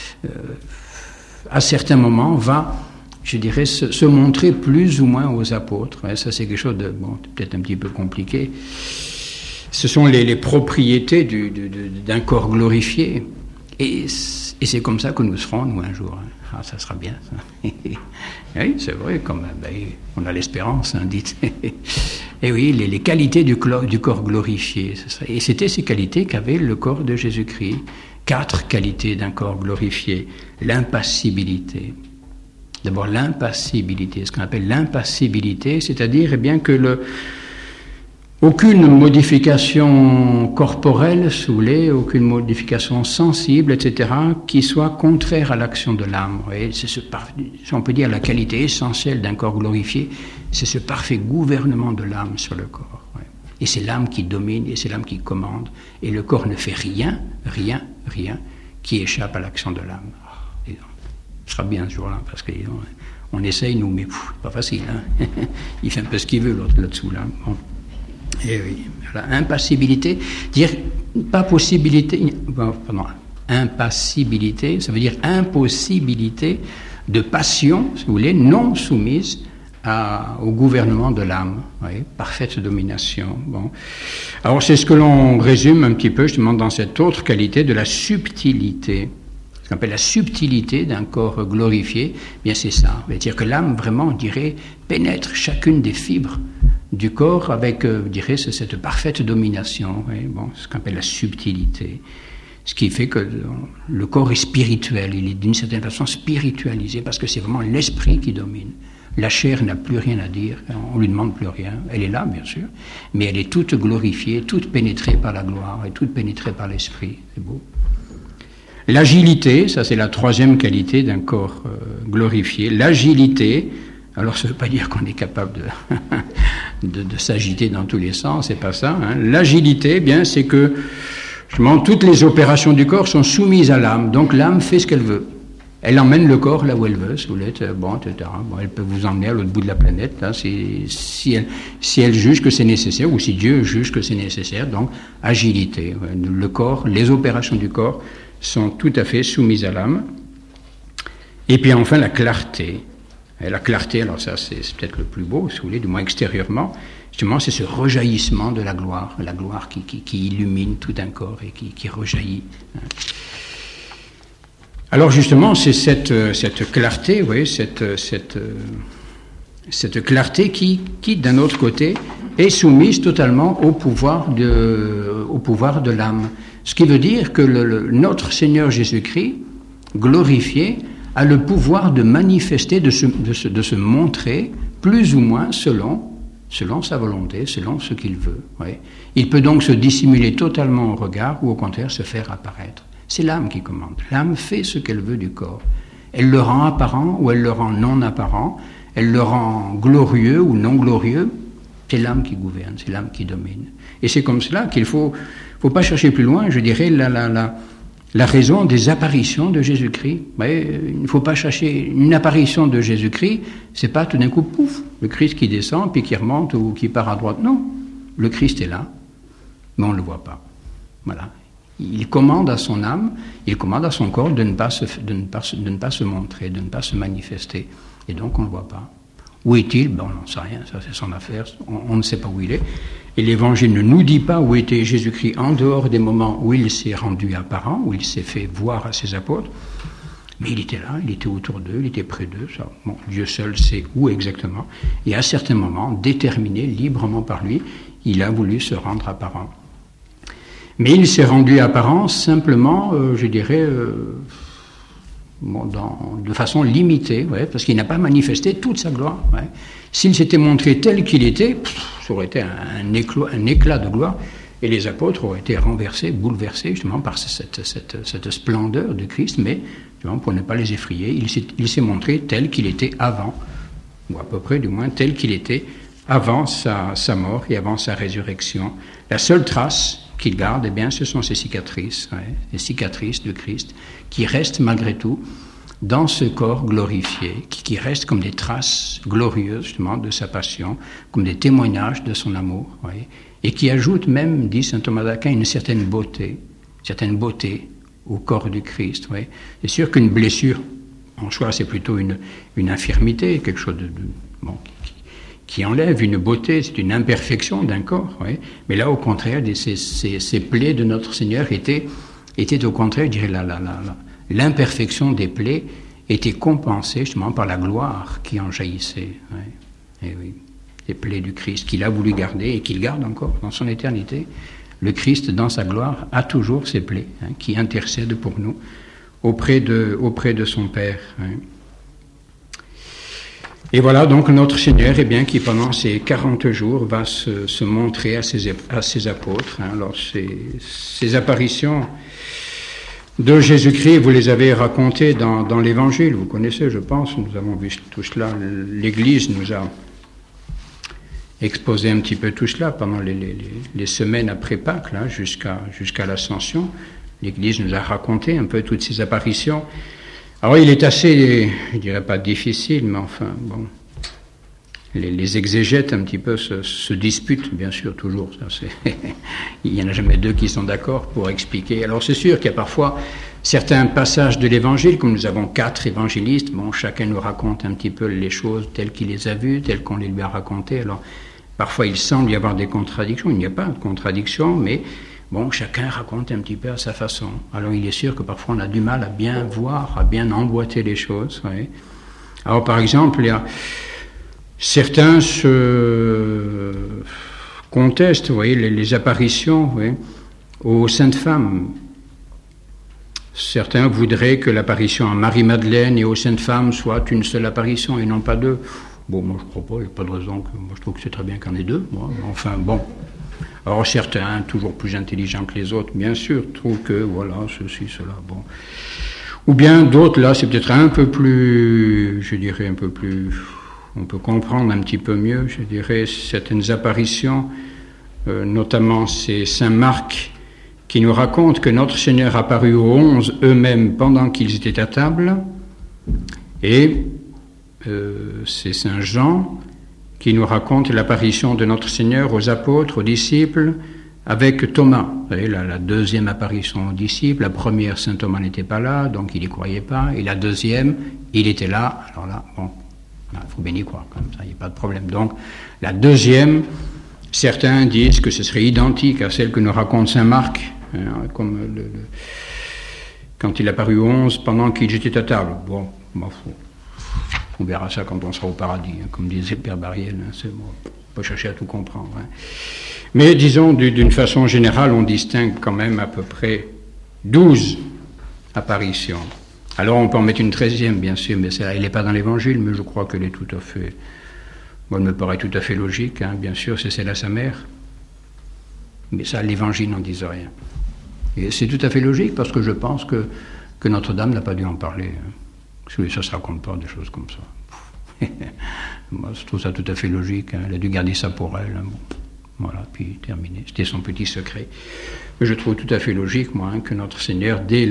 à certains moments, va, je dirais, se montrer plus ou moins aux apôtres. Ça, c'est quelque chose de, bon, peut-être un petit peu compliqué. Ce sont les propriétés d'un corps glorifié. Et c'est comme ça que nous serons, nous, un jour. Ah, ça sera bien, ça. Oui, c'est vrai, quand même. On a l'espérance, hein, dites. Et oui, les qualités du corps glorifié. Et c'était ces qualités qu'avait le corps de Jésus-Christ. 4 qualités d'un corps glorifié. L'impassibilité. D'abord, l'impassibilité, ce qu'on appelle l'impassibilité, c'est-à-dire, eh bien, que aucune modification corporelle, si vous voulez, aucune modification sensible, etc., qui soit contraire à l'action de l'âme. C'est si on peut dire la qualité essentielle d'un corps glorifié, c'est ce parfait gouvernement de l'âme sur le corps. Ouais. Et c'est l'âme qui domine, et c'est l'âme qui commande, et le corps ne fait rien qui échappe à l'action de l'âme. Ce sera bien ce jour-là, parce qu'on essaye, nous, mais c'est pas facile. Hein. Il fait un peu ce qu'il veut, l'autre, là-dessous. Là. Bon. Et oui, voilà. Impassibilité, dire pas possibilité, impassibilité, ça veut dire impossibilité de passion, si vous voulez, non soumise au gouvernement de l'âme. Oui, parfaite domination. Bon. Alors, c'est ce que l'on résume un petit peu, justement, dans cette autre qualité de la subtilité. Ce qu'on appelle la subtilité d'un corps glorifié, bien c'est ça. C'est-à-dire que l'âme, vraiment, on dirait, pénètre chacune des fibres du corps avec, je dirais, cette parfaite domination. Oui, bon, ce qu'on appelle la subtilité. Ce qui fait que le corps est spirituel, il est d'une certaine façon spiritualisé, parce que c'est vraiment l'esprit qui domine. La chair n'a plus rien à dire, on ne lui demande plus rien. Elle est là, bien sûr, mais elle est toute glorifiée, toute pénétrée par la gloire et toute pénétrée par l'esprit. C'est beau. L'agilité, ça c'est la 3e qualité d'un corps glorifié. L'agilité, alors ça ne veut pas dire qu'on est capable de s'agiter dans tous les sens, c'est pas ça. Hein. L'agilité, bien, c'est que justement toutes les opérations du corps sont soumises à l'âme, donc l'âme fait ce qu'elle veut. Elle emmène le corps là où elle veut, si vous voulez, bon, etc. Bon, elle peut vous emmener à l'autre bout de la planète, hein, si elle juge que c'est nécessaire, ou si Dieu juge que c'est nécessaire, donc agilité. Le corps, les opérations du corps sont tout à fait soumises à l'âme. Et puis enfin la clarté. Et la clarté, alors ça c'est peut-être le plus beau, si vous voulez, du moins extérieurement, justement c'est ce rejaillissement de la gloire qui illumine tout un corps et qui rejaillit. Alors justement, c'est cette clarté, vous voyez, cette clarté qui, d'un autre côté, est soumise totalement au pouvoir de l'âme. Ce qui veut dire que notre Seigneur Jésus-Christ, glorifié, a le pouvoir de manifester, de se montrer, plus ou moins selon sa volonté, selon ce qu'il veut. Oui. Il peut donc se dissimuler totalement au regard ou au contraire se faire apparaître. C'est l'âme qui commande. L'âme fait ce qu'elle veut du corps. Elle le rend apparent ou elle le rend non apparent. Elle le rend glorieux ou non glorieux. C'est l'âme qui gouverne, c'est l'âme qui domine. Et c'est comme cela qu'il faut pas chercher plus loin, je dirais, la raison des apparitions de Jésus-Christ. Il ne faut pas chercher une apparition de Jésus-Christ, c'est pas tout d'un coup, pouf, le Christ qui descend, puis qui remonte ou qui part à droite. Non, le Christ est là, mais on ne le voit pas. Voilà. Il commande à son âme, il commande à son corps de ne pas se montrer, de ne pas se manifester. Et donc on ne le voit pas. Où est-il? On n'en sait rien, ça c'est son affaire, on ne sait pas où il est. Et l'Évangile ne nous dit pas où était Jésus-Christ en dehors des moments où il s'est rendu apparent, où il s'est fait voir à ses apôtres. Mais il était là, il était autour d'eux, il était près d'eux. Ça. Bon, Dieu seul sait où exactement. Et à certains moments, déterminé librement par lui, il a voulu se rendre apparent. Mais il s'est rendu apparent simplement, je dirais, de façon limitée, parce qu'il n'a pas manifesté toute sa gloire. S'il s'était montré tel qu'il était, ça aurait été un éclat de gloire, et les apôtres auraient été renversés, bouleversés justement par cette splendeur de Christ, mais justement, pour ne pas les effrayer, il s'est montré tel qu'il était avant, ou à peu près du moins tel qu'il était avant sa mort et avant sa résurrection. La seule trace qu'il garde, ce sont ces cicatrices, les cicatrices de Christ, qui restent malgré tout dans ce corps glorifié, qui restent comme des traces glorieuses justement de sa passion, comme des témoignages de son amour, et qui ajoutent même, dit saint Thomas d'Aquin, une certaine beauté au corps du Christ. C'est sûr qu'une blessure, en soi, c'est plutôt une infirmité, quelque chose qui enlève une beauté, c'est une imperfection d'un corps. Mais là, au contraire, ces plaies de notre Seigneur étaient au contraire, je dirais, l'imperfection des plaies était compensée justement par la gloire qui en jaillissait. Et oui, les plaies du Christ qu'il a voulu garder et qu'il garde encore dans son éternité. Le Christ, dans sa gloire, a toujours ces plaies qui intercèdent pour nous auprès de son Père. Et voilà donc notre Seigneur, qui pendant ces 40 jours va se montrer à ses apôtres. Alors ces apparitions de Jésus-Christ, vous les avez racontées dans l'Évangile, vous connaissez, je pense, nous avons vu tout cela, l'Église nous a exposé un petit peu tout cela pendant les semaines après Pâques, là, jusqu'à l'Ascension. L'Église nous a raconté un peu toutes ces apparitions. Alors il est assez, je dirais pas difficile, mais enfin, bon, les exégètes un petit peu se disputent, bien sûr, toujours. Il n'y en a jamais deux qui sont d'accord pour expliquer. Alors c'est sûr qu'il y a parfois certains passages de l'Évangile, comme nous avons 4 évangélistes, chacun nous raconte un petit peu les choses telles qu'il les a vues, telles qu'on les lui a racontées. Alors parfois il semble y avoir des contradictions, il n'y a pas de contradiction, mais chacun raconte un petit peu à sa façon. Alors il est sûr que parfois on a du mal à bien voir, à bien emboîter les choses. Alors par exemple, il y a certains se contestent, les apparitions aux saintes femmes. Certains voudraient que l'apparition à Marie-Madeleine et aux saintes femmes soit une seule apparition et non pas 2. Moi je crois pas, il n'y a pas de raison. Moi je trouve que c'est très bien qu'il y en ait 2. Alors certains, toujours plus intelligents que les autres, bien sûr, trouvent que, ceci, cela, Ou bien d'autres, là, c'est peut-être un peu plus, je dirais, on peut comprendre un petit peu mieux, je dirais, certaines apparitions, notamment c'est saint Marc, qui nous raconte que notre Seigneur apparut aux 11 eux-mêmes pendant qu'ils étaient à table, et c'est saint Jean, qui nous raconte l'apparition de notre Seigneur aux apôtres, aux disciples, avec Thomas. Vous savez, la deuxième apparition aux disciples, la première, saint Thomas n'était pas là, donc il n'y croyait pas, et la deuxième, il était là, alors là, il faut bien y croire, comme ça, il n'y a pas de problème. Donc, la deuxième, certains disent que ce serait identique à celle que nous raconte saint Marc, comme quand il apparut aux 11 pendant qu'ils étaient à table. On verra ça quand on sera au paradis, comme disait Père Bariel. pas chercher à tout comprendre. Hein. Mais disons, d'une façon générale, on distingue quand même à peu près 12 apparitions. Alors on peut en mettre une 13e, bien sûr, mais elle n'est pas dans l'Évangile, mais je crois qu'elle est tout à fait... Bon, elle me paraît tout à fait logique, hein, bien sûr, c'est celle à sa mère. Mais ça, l'Évangile n'en disait rien. Et c'est tout à fait logique parce que je pense que Notre-Dame n'a pas dû en parler. Hein. Parce que ça ne se raconte pas des choses comme ça. Moi, je trouve ça tout à fait logique. Hein. Elle a dû garder ça pour elle. Hein. Bon. Voilà, puis terminé. C'était son petit secret. Mais je trouve tout à fait logique, moi, hein, que notre Seigneur, dès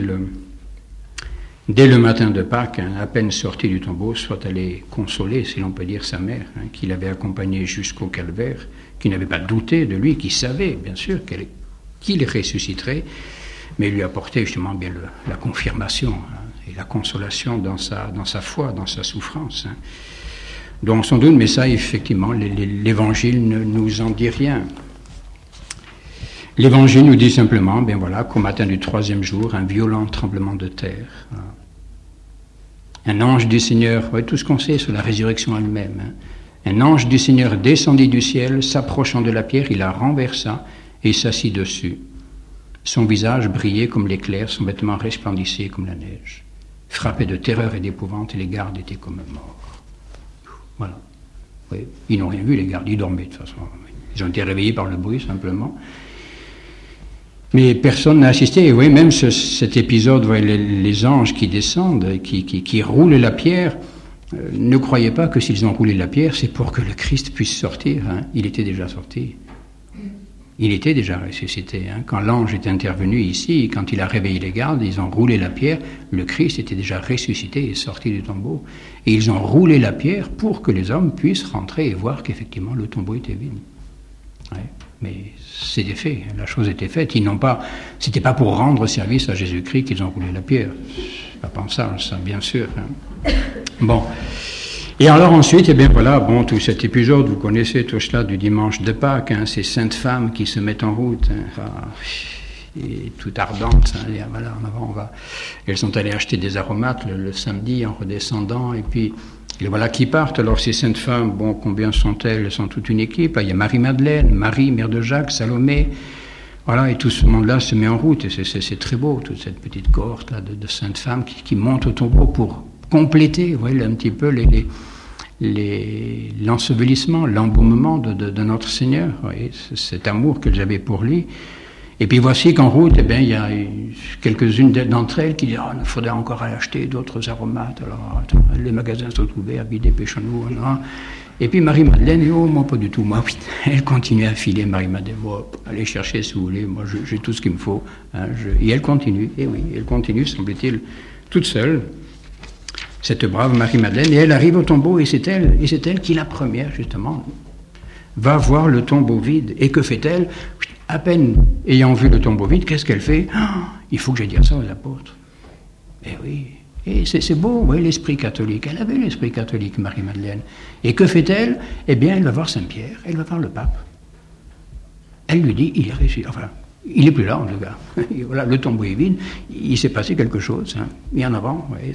le matin de Pâques, hein, à peine sorti du tombeau, soit allé consoler, si l'on peut dire, sa mère, hein, qui l'avait accompagné jusqu'au calvaire, qui n'avait pas douté de lui, qui savait, bien sûr, qu'il ressusciterait, mais lui apportait justement bien la confirmation hein, et la consolation dans sa foi, dans sa souffrance. Hein. Donc sans doute, mais ça, effectivement, l'Évangile ne nous en dit rien. L'Évangile nous dit simplement, ben voilà, qu'au matin du 3e jour, un violent tremblement de terre. Voilà. Un ange du Seigneur, ouais, tout ce qu'on sait sur la résurrection elle-même. Hein. Un ange du Seigneur descendit du ciel, s'approchant de la pierre, il la renversa et s'assit dessus. Son visage brillait comme l'éclair, son vêtement resplendissait comme la neige. Frappé de terreur et d'épouvante, les gardes étaient comme morts. Voilà. Oui. Ils n'ont rien vu, les gardes, ils dormaient de toute façon. Ils ont été réveillés par le bruit, simplement. Mais personne n'a assisté. Et oui, même cet épisode, les anges qui descendent, qui roulent la pierre, ne croyez pas que s'ils ont roulé la pierre, c'est pour que le Christ puisse sortir. Hein. Il était déjà sorti. Il était déjà ressuscité. Hein. Quand l'ange est intervenu ici, quand il a réveillé les gardes, ils ont roulé la pierre. Le Christ était déjà ressuscité et sorti du tombeau. Et ils ont roulé la pierre pour que les hommes puissent rentrer et voir qu'effectivement le tombeau était vide. Ouais. Mais c'était fait, la chose était faite. C'était pas pour rendre service à Jésus-Christ qu'ils ont roulé la pierre. C'est pas pensable, ça, bien sûr. Hein. Bon. Et alors ensuite, eh bien voilà, bon, tout cet épisode, vous connaissez tout cela du dimanche de Pâques, hein, ces saintes femmes qui se mettent en route, hein, et toutes ardentes, hein, et voilà, en avant, elles sont allées acheter des aromates le samedi en redescendant, et puis les voilà qui partent. Alors ces saintes femmes, bon, combien sont-elles? Elles sont toute une équipe. Là, il y a Marie-Madeleine, Marie, mère de Jacques, Salomé, voilà, et tout ce monde-là se met en route, et c'est très beau, toute cette petite cohorte là de saintes femmes qui montent au tombeau pour compléter, vous voyez, un petit peu l'ensevelissement, l'embaumement de notre Seigneur, vous voyez, cet amour qu'elles avaient pour lui. Et puis voici qu'en route, eh bien, il y a quelques-unes d'entre elles qui disent « il faudrait encore aller acheter d'autres aromates, alors attends, les magasins sont ouverts, vite, dépêchons-nous. » Et puis Marie-Madeleine, oh, moi pas du tout, moi, oui. Elle continue à filer, Marie-Madeleine, moi, allez chercher si vous voulez, moi j'ai tout ce qu'il me faut. Hein, et elle continue, et oui, elle continue, semble-t-il, toute seule, cette brave Marie-Madeleine, et elle arrive au tombeau, et c'est elle qui, la première, justement, va voir le tombeau vide. Et que fait-elle? À peine ayant vu le tombeau vide, qu'est-ce qu'elle fait? Il faut que j'aille dire ça aux apôtres. Eh oui, et c'est beau, oui, l'esprit catholique. Elle avait l'esprit catholique, Marie-Madeleine. Et que fait-elle? Eh bien, elle va voir Saint-Pierre, elle va voir le pape. Elle lui dit, il est ressuscité, enfin, il n'est plus là en tout cas. Et voilà, le tombeau est vide, il s'est passé quelque chose. Hein. Et en avant, oui,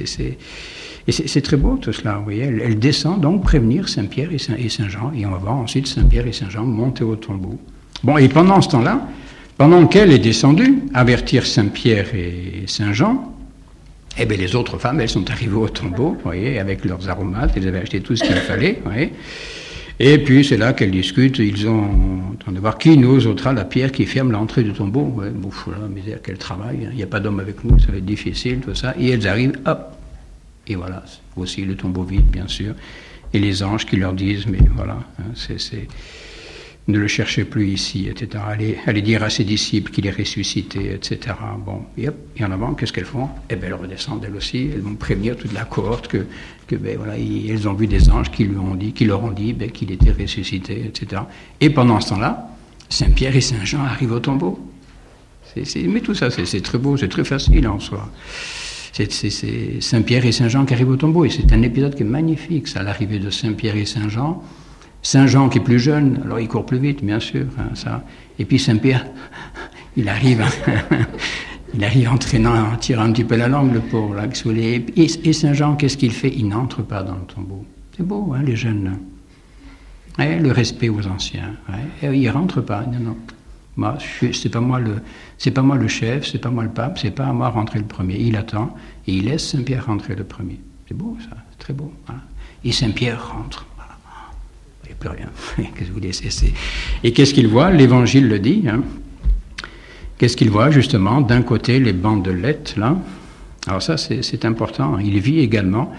c'est très beau tout cela. Vous voyez, elle descend donc prévenir Saint-Pierre et Saint-Jean, et on va voir ensuite Saint-Pierre et Saint-Jean monter au tombeau. Bon, et pendant ce temps-là, pendant qu'elle est descendue, avertir Saint-Pierre et Saint-Jean, eh bien les autres femmes, elles sont arrivées au tombeau, vous voyez, avec leurs aromates, elles avaient acheté tout ce qu'il fallait, vous voyez. Et puis c'est là qu'elles discutent, ils ont en train de voir qui nous ôtera la pierre qui ferme l'entrée du tombeau. Ouais, bon, voilà, misère, quel travail, il n'y a pas d'homme avec nous, ça va être difficile, tout ça. Et elles arrivent, hop, et voilà, aussi le tombeau vide, bien sûr. Et les anges qui leur disent, mais voilà, hein, ne le cherchez plus ici, etc. Allez dire à ses disciples qu'il est ressuscité, etc. Bon, et hop, et en avant, qu'est-ce qu'elles font? Eh bien, elles redescendent elles aussi, elles vont prévenir toute la cohorte que ben, voilà, elles ont vu des anges qui leur ont dit ben, qu'il était ressuscité, etc. Et pendant ce temps-là, Saint-Pierre et Saint-Jean arrivent au tombeau. Mais tout ça, c'est très beau, c'est très facile en soi. C'est Saint-Pierre et Saint-Jean qui arrivent au tombeau, et c'est un épisode qui est magnifique, ça, l'arrivée de Saint-Pierre et Saint-Jean. Saint-Jean qui est plus jeune, alors il court plus vite, bien sûr, hein, ça. Et puis Saint-Pierre, il arrive en traînant, en tirant un petit peu la langue, le pauvre, là. Et Saint-Jean, qu'est-ce qu'il fait? Il n'entre pas dans le tombeau. C'est beau, hein, les jeunes. Le respect aux anciens. Et il rentre pas. Non. Moi, c'est pas moi le chef, c'est pas moi le pape, c'est pas à moi rentrer le premier. Il attend et il laisse Saint-Pierre rentrer le premier. C'est beau ça, c'est très beau. Voilà. Et Saint-Pierre rentre. Voilà. Il n'y a plus rien. Qu'est-ce que vous laissez? Et qu'est-ce qu'il voit? L'Évangile le dit. Qu'est-ce qu'il voit justement? D'un côté les bandelettes là. Alors ça c'est important. Il vit également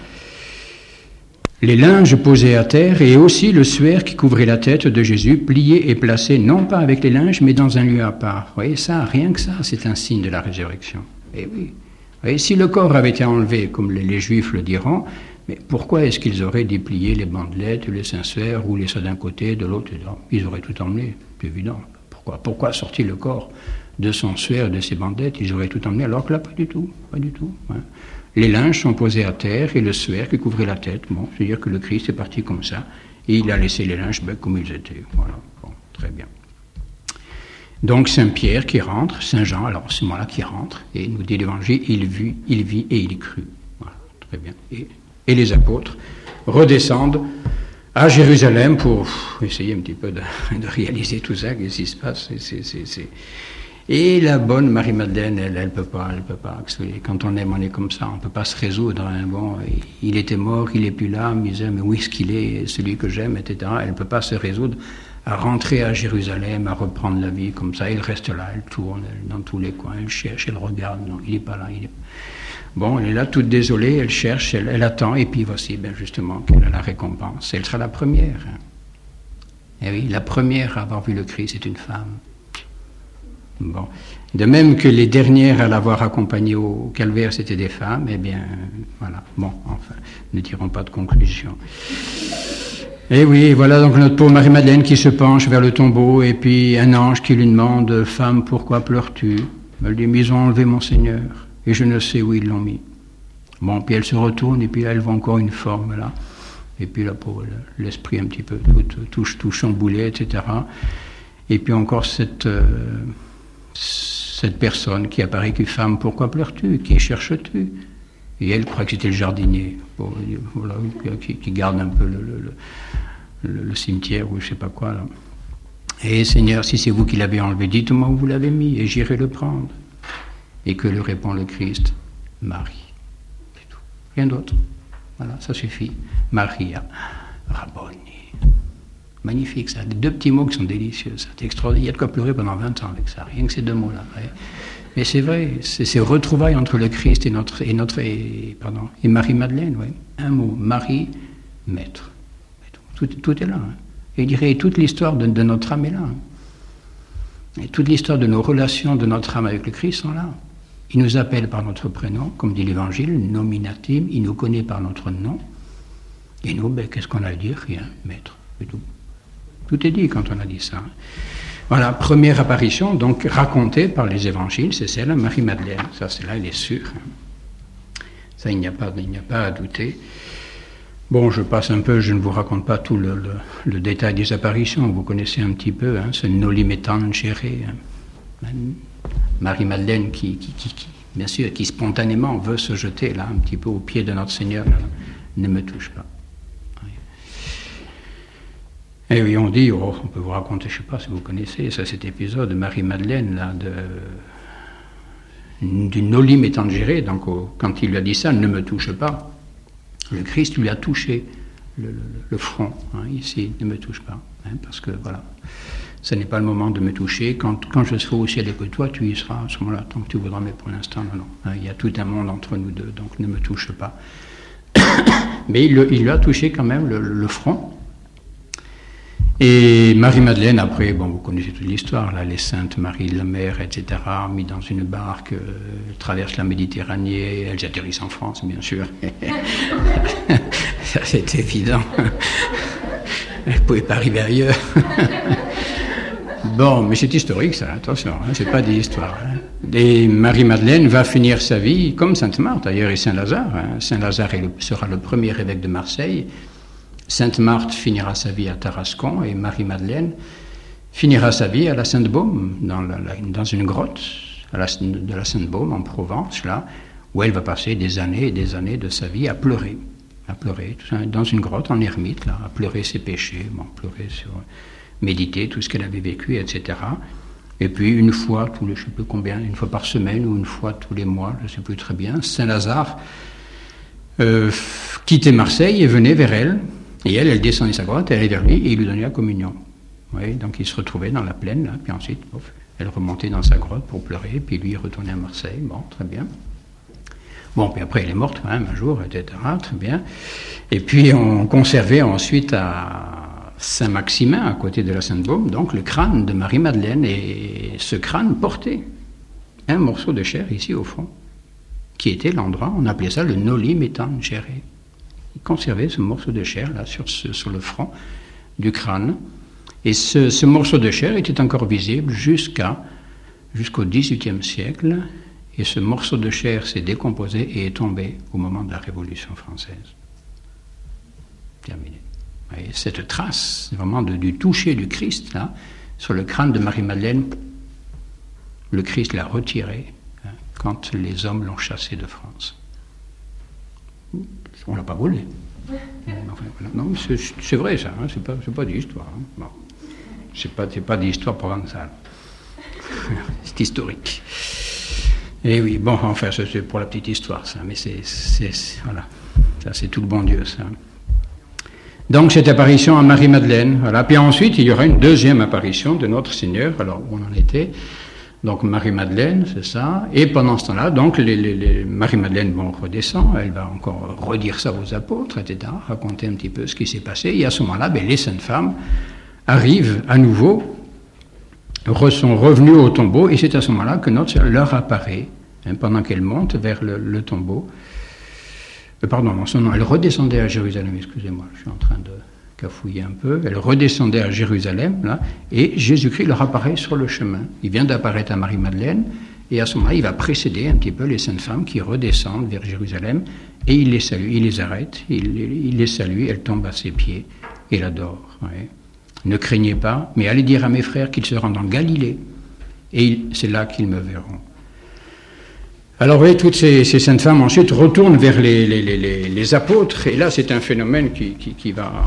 les linges posés à terre et aussi le suaire qui couvrait la tête de Jésus, plié et placé, non pas avec les linges, mais dans un lieu à part. Vous voyez, ça, rien que ça, c'est un signe de la résurrection. Et oui. Vous voyez, si le corps avait été enlevé, comme les Juifs le diront, mais pourquoi est-ce qu'ils auraient déplié les bandelettes, les cinq-suaires, ou les ça d'un côté, de l'autre? Ils auraient tout emmené, c'est évident. Pourquoi sortir le corps de son suaire, de ses bandelettes? Ils auraient tout emmené, alors que là, pas du tout. Les linges sont posés à terre et le suaire qui couvrait la tête. Bon, c'est-à-dire que le Christ est parti comme ça et il a laissé les linges comme ils étaient. Voilà, bon, très bien. Donc Saint-Pierre qui rentre, Saint-Jean, alors à ce moment-là qui rentre, et nous dit l'Évangile, il vit et il crut. Voilà, très bien. Et les apôtres redescendent à Jérusalem pour essayer un petit peu de réaliser tout ça, qu'est-ce qui se passe. Et la bonne Marie-Madeleine, elle peut pas. Quand on aime, on est comme ça, on peut pas se résoudre. Bon, il était mort, il est plus là, misère, mais où est-ce qu'il est, celui que j'aime, etc. Elle peut pas se résoudre à rentrer à Jérusalem, à reprendre la vie comme ça. Elle reste là, elle tourne dans tous les coins, elle cherche, elle regarde, non, il est pas là, Bon, elle est là, toute désolée, elle cherche, elle attend, et puis voici, justement, qu'elle a la récompense. Elle sera la première. Et oui, la première à avoir vu le Christ, c'est une femme. Bon. De même que les dernières à l'avoir accompagné au calvaire, c'était des femmes, voilà. Bon, enfin, ne tirons pas de conclusion. Et oui, voilà donc notre pauvre Marie-Madeleine qui se penche vers le tombeau, et puis un ange qui lui demande, « Femme, pourquoi pleures-tu » Elle dit, « Ils ont enlevé mon Seigneur, et je ne sais où ils l'ont mis. » Bon, puis elle se retourne, et puis là, elle voit encore une forme, là. Et puis là, pour l'esprit un petit peu tout chamboulé, etc. Et puis encore cette personne qui apparaît qui femme, pourquoi pleures-tu? Qui cherches-tu? Et elle croit que c'était le jardinier, voilà, qui garde un peu le cimetière ou je sais pas quoi. Là. Et Seigneur, si c'est vous qui l'avez enlevé, dites-moi où vous l'avez mis et j'irai le prendre. Et que lui répond le Christ, Marie. C'est tout. Rien d'autre. Voilà, ça suffit. Maria, Rabboni. Magnifique ça, deux petits mots qui sont délicieux, ça. C'est extraordinaire. Il y a de quoi pleurer pendant 20 ans avec ça, rien que ces deux mots-là. Ouais. Mais c'est vrai, c'est ces retrouvailles entre le Christ et Marie-Madeleine, ouais. Un mot, Marie, maître. Tout est là. Hein. Et il dirait, toute l'histoire de notre âme est là. Hein. Et toute l'histoire de nos relations de notre âme avec le Christ sont là. Il nous appelle par notre prénom, comme dit l'Évangile, nominatim, il nous connaît par notre nom. Et nous, qu'est-ce qu'on a à dire? Rien, maître, c'est tout. Tout est dit quand on a dit ça. Voilà, première apparition, donc racontée par les évangiles, c'est celle de Marie-Madeleine. Ça, c'est là, elle est sûre. Ça, il n'y a pas à douter. Bon, je passe un peu, je ne vous raconte pas tout le détail des apparitions, vous connaissez un petit peu, hein, ce noli tangere. Hein. Marie-Madeleine qui, bien sûr, qui spontanément veut se jeter là, un petit peu au pied de notre Seigneur, là, ne me touche pas. Et oui, on dit, on peut vous raconter, je ne sais pas si vous connaissez ça, cet épisode de Marie-Madeleine, là, du noli tangere, donc quand il lui a dit ça, ne me touche pas, le Christ lui a touché le front, hein, ici, ne me touche pas, hein, parce que voilà, ce n'est pas le moment de me toucher, quand je serai au ciel et que toi tu y seras, à ce moment-là, tant que tu voudras, mais pour l'instant, non, hein, il y a tout un monde entre nous deux, donc ne me touche pas. Mais il lui a touché quand même le front. Et Marie-Madeleine, après, bon, vous connaissez toute l'histoire, là, les saintes Marie, la mère, etc., mis dans une barque, traversent la Méditerranée, elles atterrissent en France, bien sûr. Ça, c'est évident. Elles ne pouvaient pas arriver ailleurs. Bon, mais c'est historique, ça, attention, hein, c'est pas des histoires. Hein. Et Marie-Madeleine va finir sa vie comme Sainte Marthe, d'ailleurs, et Saint-Lazare. Hein. Saint-Lazare sera le premier évêque de Marseille. Sainte Marthe finira sa vie à Tarascon et Marie-Madeleine finira sa vie à la Sainte-Baume, dans une grotte de la Sainte-Baume en Provence, là, où elle va passer des années et des années de sa vie à pleurer à pleurer, dans une grotte, en ermite, là, à pleurer ses péchés, pleurer sur, méditer tout ce qu'elle avait vécu, etc. Et puis une fois, je ne sais plus combien, une fois par semaine ou une fois tous les mois, je ne sais plus très bien, Saint-Lazare quittait Marseille et venait vers elle. Et elle descendait sa grotte, elle allait vers lui et il lui donnait la communion. Oui, donc il se retrouvait dans la plaine, là, puis ensuite, elle remontait dans sa grotte pour pleurer, puis lui il retournait à Marseille. Bon, très bien. Bon, puis après elle est morte quand même un jour, etc. Très bien. Et puis on conservait ensuite à Saint-Maximin, à côté de la Sainte-Baume, donc le crâne de Marie-Madeleine. Et ce crâne portait un morceau de chair ici au fond, qui était l'endroit, on appelait ça le noli me tangere. Il conservait ce morceau de chair là sur le front du crâne. Et ce morceau de chair était encore visible jusqu'au XVIIIe siècle. Et ce morceau de chair s'est décomposé et est tombé au moment de la Révolution française. Terminé. Et cette trace, vraiment du toucher du Christ là, sur le crâne de Marie-Madeleine, le Christ l'a retiré quand les hommes l'ont chassé de France. On ne l'a pas volé. Enfin, voilà. Non, c'est vrai ça, hein, c'est pas d'histoire. Hein. Bon. C'est pas d'histoire provençale. C'est historique. Et oui, bon, enfin, ça, c'est pour la petite histoire, ça, mais voilà. Ça, c'est tout le bon Dieu, ça. Donc, cette apparition à Marie-Madeleine, voilà. Puis ensuite, il y aura une deuxième apparition de notre Seigneur, alors où on en était. Donc Marie-Madeleine, c'est ça. Et pendant ce temps-là, donc Marie-Madeleine redescend, elle va encore redire ça aux apôtres, etc., raconter un petit peu ce qui s'est passé. Et à ce moment-là, les saintes femmes arrivent à nouveau, sont revenues au tombeau, et c'est à ce moment-là que notre Seigneur leur apparaît, pendant qu'elles montent vers le tombeau. Pardon, non, elle redescendait à Jérusalem, excusez-moi, je suis en train de cafouiller un peu, elle redescendait à Jérusalem, là, et Jésus-Christ leur apparaît sur le chemin. Il vient d'apparaître à Marie-Madeleine, et à ce moment-là, il va précéder un petit peu les saintes femmes qui redescendent vers Jérusalem, et il les salue, il les arrête, il les salue, elles tombent à ses pieds, et l'adorent. Ouais. Ne craignez pas, mais allez dire à mes frères qu'ils se rendent en Galilée, et c'est là qu'ils me verront. Alors oui, toutes ces saintes femmes ensuite retournent vers les apôtres, et là c'est un phénomène qui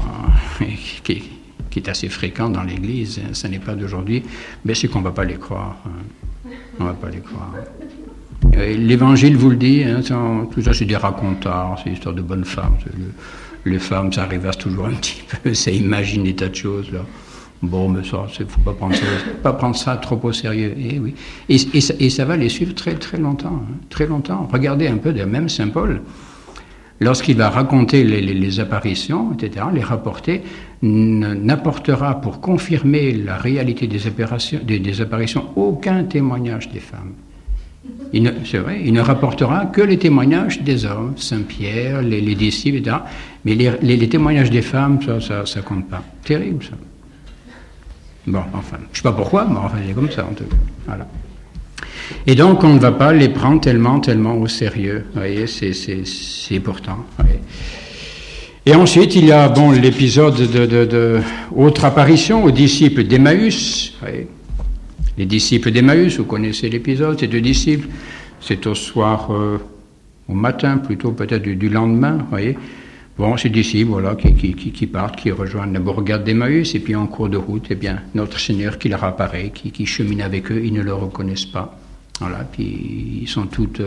est assez fréquent dans l'Église, hein, ça n'est pas d'aujourd'hui, mais c'est qu'on ne va pas les croire. Hein. On ne va pas les croire. L'Évangile vous le dit, hein, tout ça c'est des racontards, c'est l'histoire de bonnes femmes. Les femmes, ça rêvasse toujours un petit peu, ça imagine des tas de choses là. Bon, mais ça, il ne faut pas prendre ça trop au sérieux. Et oui. Et ça va les suivre très très longtemps. Hein, très longtemps. Regardez un peu, même Saint Paul, lorsqu'il va raconter les apparitions, etc., les rapporter, n'apportera pour confirmer la réalité des apparitions aucun témoignage des femmes. C'est vrai, il ne rapportera que les témoignages des hommes, Saint-Pierre, les disciples, etc. Mais les témoignages des femmes, ça compte pas. Terrible, ça. Bon, enfin, je ne sais pas pourquoi, mais enfin, c'est comme ça, en tout cas. Voilà. Et donc, on ne va pas les prendre tellement au sérieux. Vous voyez, c'est important. Voyez. Et ensuite, il y a, l'épisode de autre apparition aux disciples d'Emmaüs. Voyez. Les disciples d'Emmaüs, vous connaissez l'épisode, ces deux disciples. C'est au soir, au matin, plutôt peut-être du lendemain, vous voyez. Bon, ces disciples, voilà, qui partent, qui rejoignent la bourgade d'Emmaüs, et puis en cours de route, eh bien, notre Seigneur qui leur apparaît, qui chemine avec eux, ils ne le reconnaissent pas. Voilà, puis ils sont tout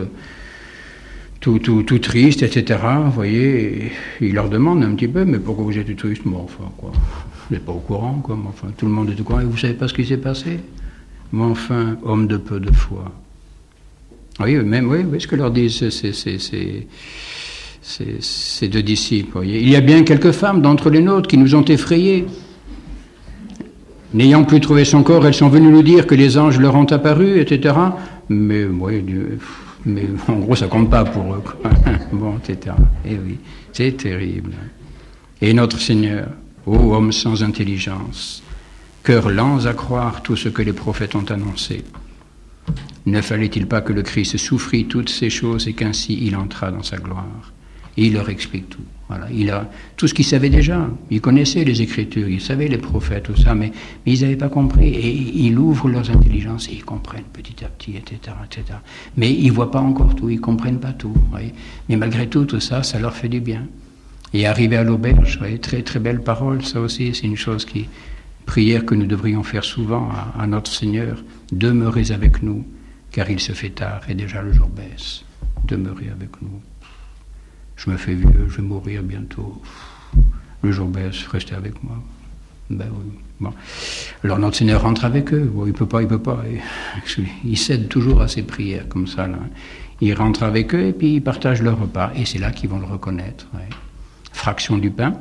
tristes, etc. Vous voyez, et ils leur demandent un petit peu, mais pourquoi vous êtes tristes? Bon, enfin, quoi, vous n'êtes pas au courant, quoi, mais enfin, tout le monde est au courant, et vous savez pas ce qui s'est passé? Mais enfin, homme de peu de foi. Oui, ce que leur disent ces deux disciples, voyez. Il y a bien quelques femmes d'entre les nôtres qui nous ont effrayés. N'ayant plus trouvé son corps, elles sont venues nous dire que les anges leur ont apparu, etc. Mais en gros, ça compte pas pour eux, quoi. Bon, etc. Et oui, c'est terrible. Et notre Seigneur, ô homme sans intelligence, cœur lents à croire tout ce que les prophètes ont annoncé, ne fallait-il pas que le Christ souffrit toutes ces choses et qu'ainsi il entra dans sa gloire? Et il leur explique tout. Voilà, il a tout ce qu'il savait déjà. Il connaissait les Écritures, il savait les prophètes, tout ça, mais ils n'avaient pas compris. Et il ouvre leurs intelligences et ils comprennent petit à petit, etc., etc. Mais ils ne voient pas encore tout, ils ne comprennent pas tout. Voyez. Mais malgré tout, tout ça, ça leur fait du bien. Et arriver à l'auberge, vous voyez, très très belle parole, ça aussi, c'est une chose prière que nous devrions faire souvent à notre Seigneur. Demeurez avec nous, car il se fait tard et déjà le jour baisse. Demeurez avec nous. Je me fais vieux, je vais mourir bientôt. Le jour baisse, restez avec moi. Ben oui. Bon. Alors notre Seigneur rentre avec eux. Bon, il peut pas. Il cède toujours à ses prières comme ça. Là. Il rentre avec eux et puis ils partagent leur repas. Et c'est là qu'ils vont le reconnaître. Ouais. Fraction du pain.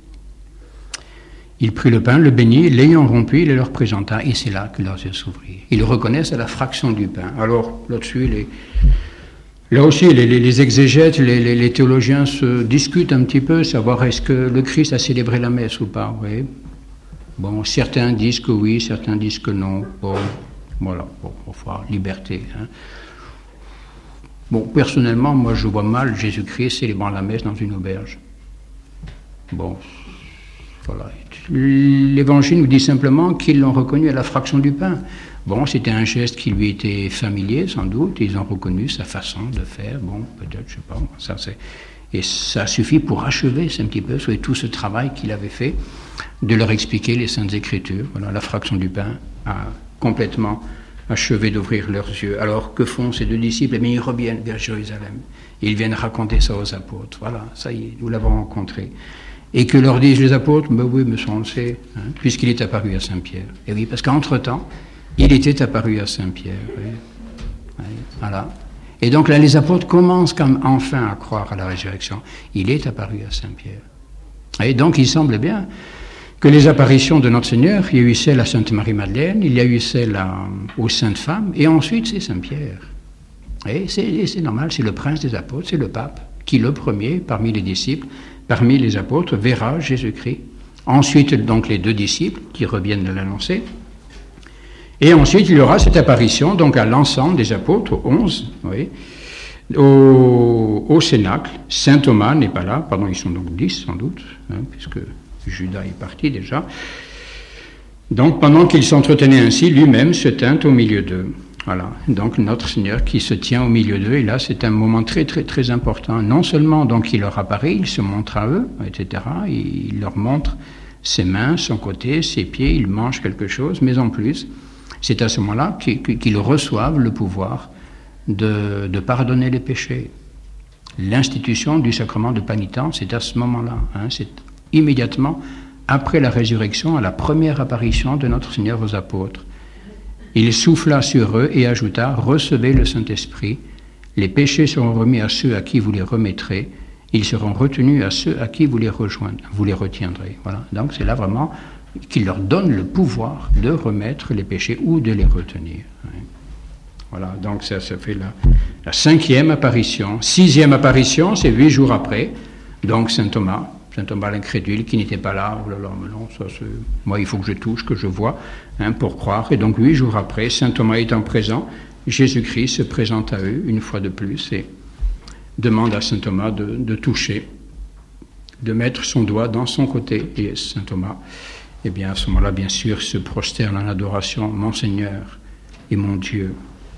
Il prit le pain, le bénit, l'ayant rompu, il le leur présenta. Et c'est là que leurs yeux s'ouvrirent. Ils le reconnaissent à la fraction du pain. Alors là-dessus, là aussi, les exégètes, les théologiens se discutent un petit peu, savoir est-ce que le Christ a célébré la messe ou pas. Oui. Bon, certains disent que oui, certains disent que non. Bon, voilà, bon, enfin, liberté. Hein. Bon, personnellement, moi, je vois mal Jésus-Christ célébrant la messe dans une auberge. Bon, voilà. L'Évangile nous dit simplement qu'ils l'ont reconnu à la fraction du pain. Bon, c'était un geste qui lui était familier, sans doute. Ils ont reconnu sa façon de faire. Bon, peut-être, je sais pas. Ça, et ça suffit pour achever un petit peu tout ce travail qu'il avait fait de leur expliquer les Saintes Écritures. Voilà, la fraction du pain a complètement achevé d'ouvrir leurs yeux. Alors, que font ces deux disciples? Eh bien, ils reviennent vers Jérusalem. Ils viennent raconter ça aux apôtres. Voilà, ça y est, nous l'avons rencontré. Et que leur disent les apôtres? Ben oui, mais ça on le sait, hein, puisqu'il est apparu à Saint-Pierre. Et oui, parce qu'entre-temps, il était apparu à Saint-Pierre. Oui. Oui, voilà. Et donc là, les apôtres commencent enfin à croire à la résurrection. Il est apparu à Saint-Pierre. Et donc, il semble bien que les apparitions de notre Seigneur, il y a eu celle à Sainte Marie-Madeleine, il y a eu celle aux Saintes Femmes, et ensuite c'est Saint-Pierre. Et c'est normal, c'est le prince des apôtres, c'est le pape, qui le premier, parmi les disciples, parmi les apôtres, verra Jésus-Christ. Ensuite, donc, les deux disciples qui reviennent de l'annoncer. Et ensuite, il y aura cette apparition, donc, à l'ensemble des apôtres, aux 11, oui, au Cénacle. Saint Thomas n'est pas là, pardon, ils sont donc 10 sans doute, hein, puisque Judas est parti déjà. Donc, pendant qu'ils s'entretenaient ainsi, lui-même se tint au milieu d'eux. Voilà, donc notre Seigneur qui se tient au milieu d'eux, et là c'est un moment très très très important. Non seulement donc il leur apparaît, il se montre à eux, etc. Il leur montre ses mains, son côté, ses pieds, ils mangent quelque chose, mais en plus, c'est à ce moment-là qu'ils reçoivent le pouvoir de pardonner les péchés. L'institution du sacrement de pénitence, c'est à ce moment-là, hein, c'est immédiatement après la résurrection, à la première apparition de notre Seigneur aux apôtres. Il souffla sur eux et ajouta « Recevez le Saint-Esprit, les péchés seront remis à ceux à qui vous les remettrez, ils seront retenus à ceux à qui vous les retiendrez. » Voilà. Donc c'est là vraiment qu'il leur donne le pouvoir de remettre les péchés ou de les retenir. Voilà, donc ça fait la 5e apparition. 6e apparition, c'est 8 jours après, donc Saint Thomas l'incrédule, qui n'était pas là. Oh là là, mais non, ça c'est... Moi, il faut que je touche, que je vois, hein, pour croire. Et donc, 8 jours après, Saint Thomas étant présent, Jésus-Christ se présente à eux, une fois de plus, et demande à Saint Thomas de toucher, de mettre son doigt dans son côté. Et Saint Thomas, eh bien, à ce moment-là, bien sûr, se prosterne en adoration, mon Seigneur et mon Dieu.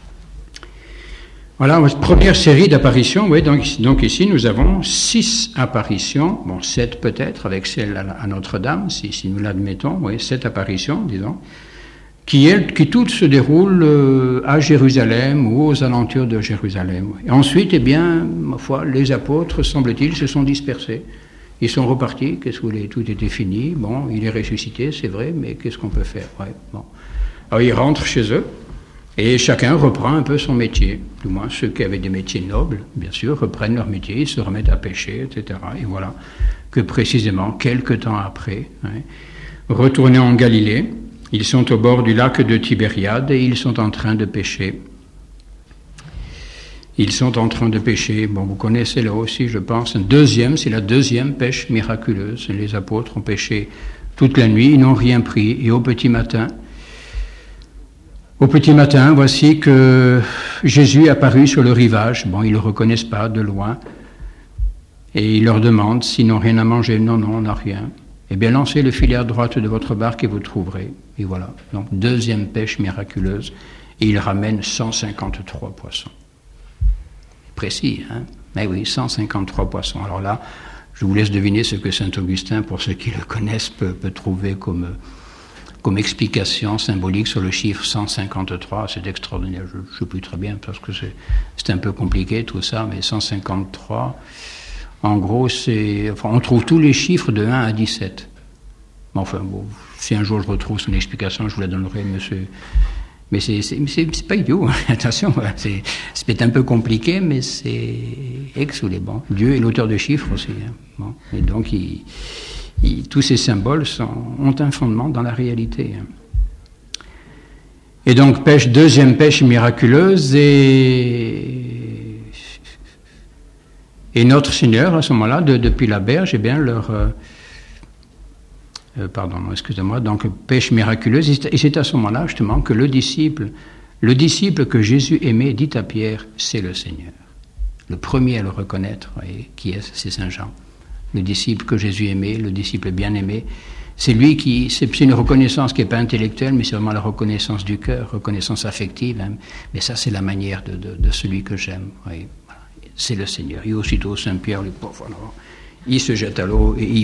Voilà, première série d'apparitions. Oui, donc ici, nous avons 6 apparitions, bon, 7 peut-être, avec celle à Notre-Dame, si nous l'admettons, oui, 7 apparitions, disons, qui toutes se déroulent à Jérusalem ou aux alentours de Jérusalem. Et ensuite, eh bien, ma foi, les apôtres, semble-t-il, se sont dispersés. Ils sont repartis, tout était fini, bon, il est ressuscité, c'est vrai, mais qu'est-ce qu'on peut faire? Ouais, bon. Alors, ils rentrent chez eux. Et chacun reprend un peu son métier. Du moins, ceux qui avaient des métiers nobles, bien sûr, reprennent leur métier, ils se remettent à pêcher, etc. Et voilà que précisément, quelque temps après, retournés en Galilée, ils sont au bord du lac de Tibériade et ils sont en train de pêcher. Ils sont en train de pêcher. Bon, vous connaissez là aussi, je pense, c'est la 2e pêche miraculeuse. Les apôtres ont pêché toute la nuit, ils n'ont rien pris. Et au petit matin, voici que Jésus est apparu sur le rivage. Bon, ils ne le reconnaissent pas de loin. Et il leur demande s'ils n'ont rien à manger. Non, on n'a rien. Eh bien, lancez le filet à droite de votre barque et vous trouverez. Et voilà. Donc, 2e pêche miraculeuse. Et il ramène 153 poissons. Précis, hein? Mais oui, 153 poissons. Alors là, Je vous laisse deviner ce que saint Augustin, pour ceux qui le connaissent, peut trouver comme explication symbolique sur le chiffre 153. C'est extraordinaire. Je ne sais plus très bien parce que c'est un peu compliqué tout ça, mais 153, en gros, on trouve tous les chiffres de 1 à 17. Enfin, bon, si un jour je retrouve son explication, je vous la donnerai, monsieur. Mais c'est pas idiot, hein. Attention, voilà, c'est peut-être un peu compliqué, mais c'est excellent. Bon, Dieu est l'auteur de chiffres aussi. Hein. Bon, et donc, tous ces symboles ont un fondement dans la réalité. Hein. Et donc, deuxième pêche miraculeuse, et notre Seigneur, à ce moment-là, depuis la berge, eh bien, donc pêche miraculeuse, et c'est à ce moment-là justement que le disciple que Jésus aimait dit à Pierre, c'est le Seigneur. Le premier à le reconnaître, voyez, qui est, c'est Saint Jean. Le disciple que Jésus aimait, le disciple bien-aimé, c'est lui c'est une reconnaissance qui n'est pas intellectuelle, mais c'est vraiment la reconnaissance du cœur, reconnaissance affective, hein. Mais ça, c'est la manière de celui que j'aime, voyez. Voilà. C'est le Seigneur. Et aussitôt, Saint Pierre, le pauvre, il se jette à l'eau et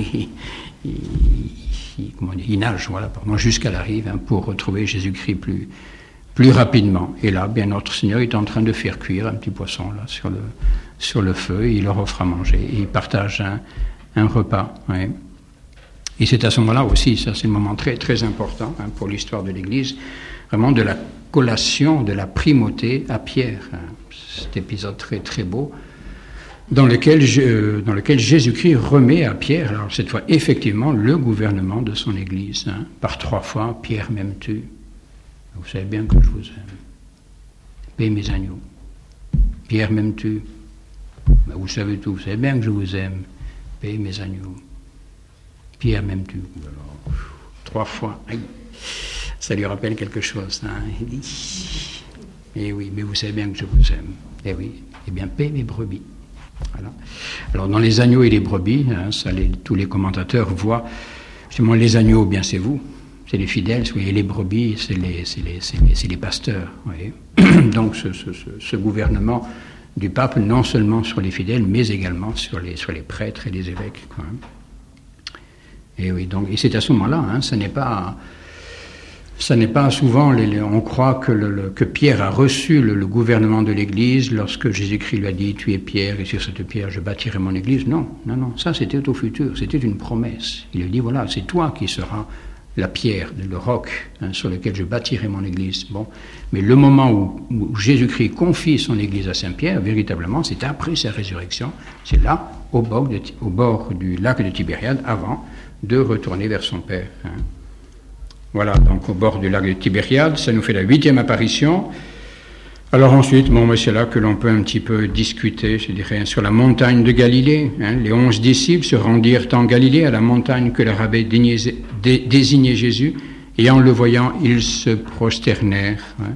il nage, voilà, jusqu'à la rive, hein, pour retrouver Jésus-Christ plus rapidement. Et là, bien, notre Seigneur est en train de faire cuire un petit poisson là sur le feu, et il leur offre à manger. Et il partage un repas. Ouais. Et c'est à ce moment-là aussi, ça c'est un moment très très important, hein, pour l'histoire de l'Église, vraiment de la collation, de la primauté à Pierre. Hein. Cet épisode très très beau, dans lequel Jésus-Christ remet à Pierre, alors cette fois effectivement, le gouvernement de son Église. Hein. Par 3 fois, Pierre, m'aimes-tu? Vous savez bien que je vous aime. Paix mes agneaux. Pierre, m'aimes-tu? Ben, vous savez tout, vous savez bien que je vous aime. Paix mes agneaux. Pierre, m'aimes-tu? Alors, 3 fois. Aïe. Ça lui rappelle quelque chose. Hein. Il dit, eh oui, mais vous savez bien que je vous aime. Eh oui, eh bien, paix mes brebis. Voilà. Alors dans les agneaux et les brebis, hein, tous les commentateurs voient justement les agneaux, bien c'est vous, c'est les fidèles, et les brebis, c'est les pasteurs. Voyez. Donc ce gouvernement du pape, non seulement sur les fidèles, mais également sur les prêtres et les évêques. Quoi. Et oui, donc, et c'est à ce moment-là, hein, ça n'est pas souvent, on croit que Pierre a reçu le gouvernement de l'Église lorsque Jésus-Christ lui a dit, tu es Pierre, et sur cette pierre je bâtirai mon Église. Non, ça c'était au futur, c'était une promesse. Il lui dit, voilà, c'est toi qui seras la pierre, le roc, hein, sur lequel je bâtirai mon Église. Bon, mais le moment où Jésus-Christ confie son Église à Saint-Pierre, véritablement, c'est après sa résurrection, c'est là, au bord du lac de Tibériade, avant de retourner vers son Père. Hein. Voilà, donc au bord du lac de Tibériade, ça nous fait la 8e apparition. Alors ensuite, c'est là que l'on peut un petit peu discuter, je dirais, sur la montagne de Galilée. Hein. Les 11 disciples se rendirent en Galilée, à la montagne que leur avait désignée Jésus, et en le voyant, ils se prosternèrent. Hein.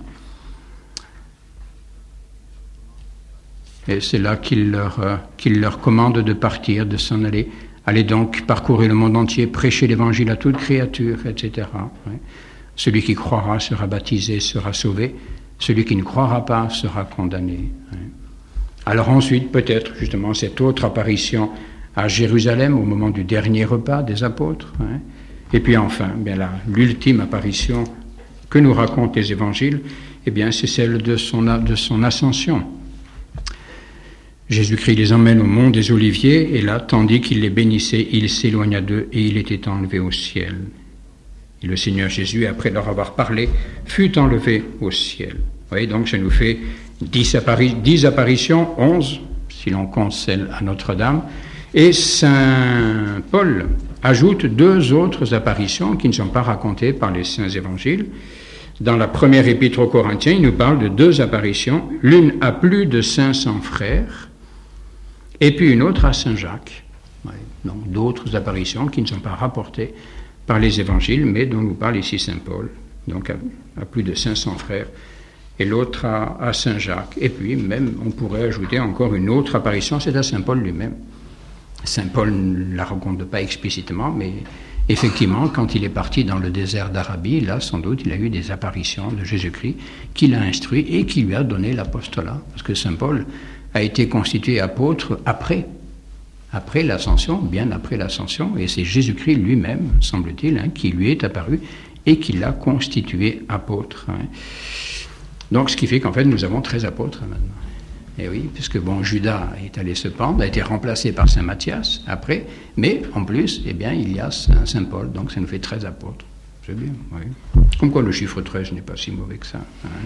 Et c'est là qu'il leur commande de partir, de s'en aller. Allez donc parcourir le monde entier, prêcher l'évangile à toute créature, etc. Ouais. Celui qui croira sera baptisé, sera sauvé. Celui qui ne croira pas sera condamné. Ouais. Alors ensuite, peut-être justement cette autre apparition à Jérusalem au moment du dernier repas des apôtres. Ouais. Et puis enfin, bien là, l'ultime apparition que nous racontent les évangiles, eh bien c'est celle de son ascension. Jésus-Christ les emmène au mont des Oliviers, et là, tandis qu'il les bénissait, il s'éloigna d'eux et il était enlevé au ciel. Et le Seigneur Jésus, après leur avoir parlé, fut enlevé au ciel. Vous voyez, donc ça nous fait 10 apparitions, 11, si l'on compte celle à Notre-Dame, et Saint Paul ajoute 2 autres apparitions qui ne sont pas racontées par les saints évangiles. Dans la première épître aux Corinthiens, il nous parle de 2 apparitions, l'une à plus de 500 frères, et puis une autre à Saint-Jacques. Ouais, donc d'autres apparitions qui ne sont pas rapportées par les évangiles, mais dont nous parle ici Saint Paul, donc à plus de 500 frères, et l'autre à Saint-Jacques. Et puis même, on pourrait ajouter encore une autre apparition, c'est à Saint Paul lui-même. Saint Paul ne la raconte pas explicitement, mais effectivement, quand il est parti dans le désert d'Arabie, là, sans doute, il a eu des apparitions de Jésus-Christ qui l'a instruit et qui lui a donné l'apostolat. Parce que Saint Paul a été constitué apôtre après après l'ascension, bien après l'ascension, et c'est Jésus-Christ lui-même, semble-t-il, qui lui est apparu et qui l'a constitué apôtre. Donc, ce qui fait qu'en fait, nous avons 13 apôtres maintenant. Et oui, puisque Judas est allé se pendre, a été remplacé par Saint Matthias après, mais en plus, il y a Saint Paul, donc ça nous fait 13 apôtres. C'est bien, oui. Comme quoi le chiffre 13 n'est pas si mauvais que ça.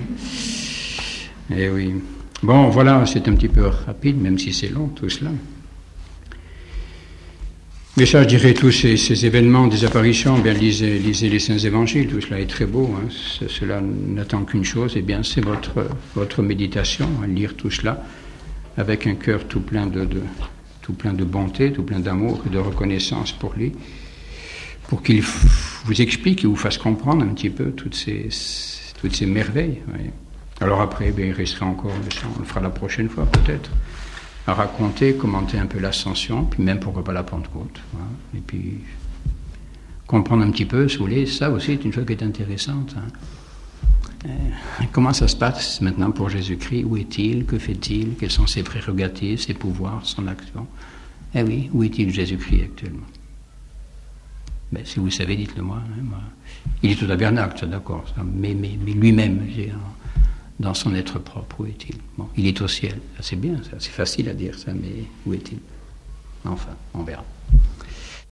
Et oui. Bon, voilà, c'est un petit peu rapide, même si c'est long, tout cela. Mais ça, je dirais, tous ces événements, des apparitions, lisez les Saints Évangiles, tout cela est très beau. Cela n'attend qu'une chose, c'est votre méditation, lire tout cela avec un cœur tout plein de bonté, tout plein d'amour et de reconnaissance pour lui, pour qu'il vous explique et vous fasse comprendre un petit peu toutes ces merveilles. Oui. Alors après, il restera encore, on le fera la prochaine fois peut-être, à raconter, commenter un peu l'ascension, puis même pourquoi pas la Pentecôte. Voilà. Et puis comprendre un petit peu, ça aussi est une chose qui est intéressante. Comment ça se passe maintenant pour Jésus-Christ? Où est-il? Que fait-il? Quelles sont ses prérogatives, ses pouvoirs, son action? Eh oui, où est-il Jésus-Christ actuellement? Si vous savez, dites-le moi. Il est au tabernacle, ça d'accord, ça. Mais lui-même, dans son être propre, où est-il? Il est au ciel. Ça, c'est bien, ça. C'est facile à dire ça, mais où est-il? Enfin, on verra.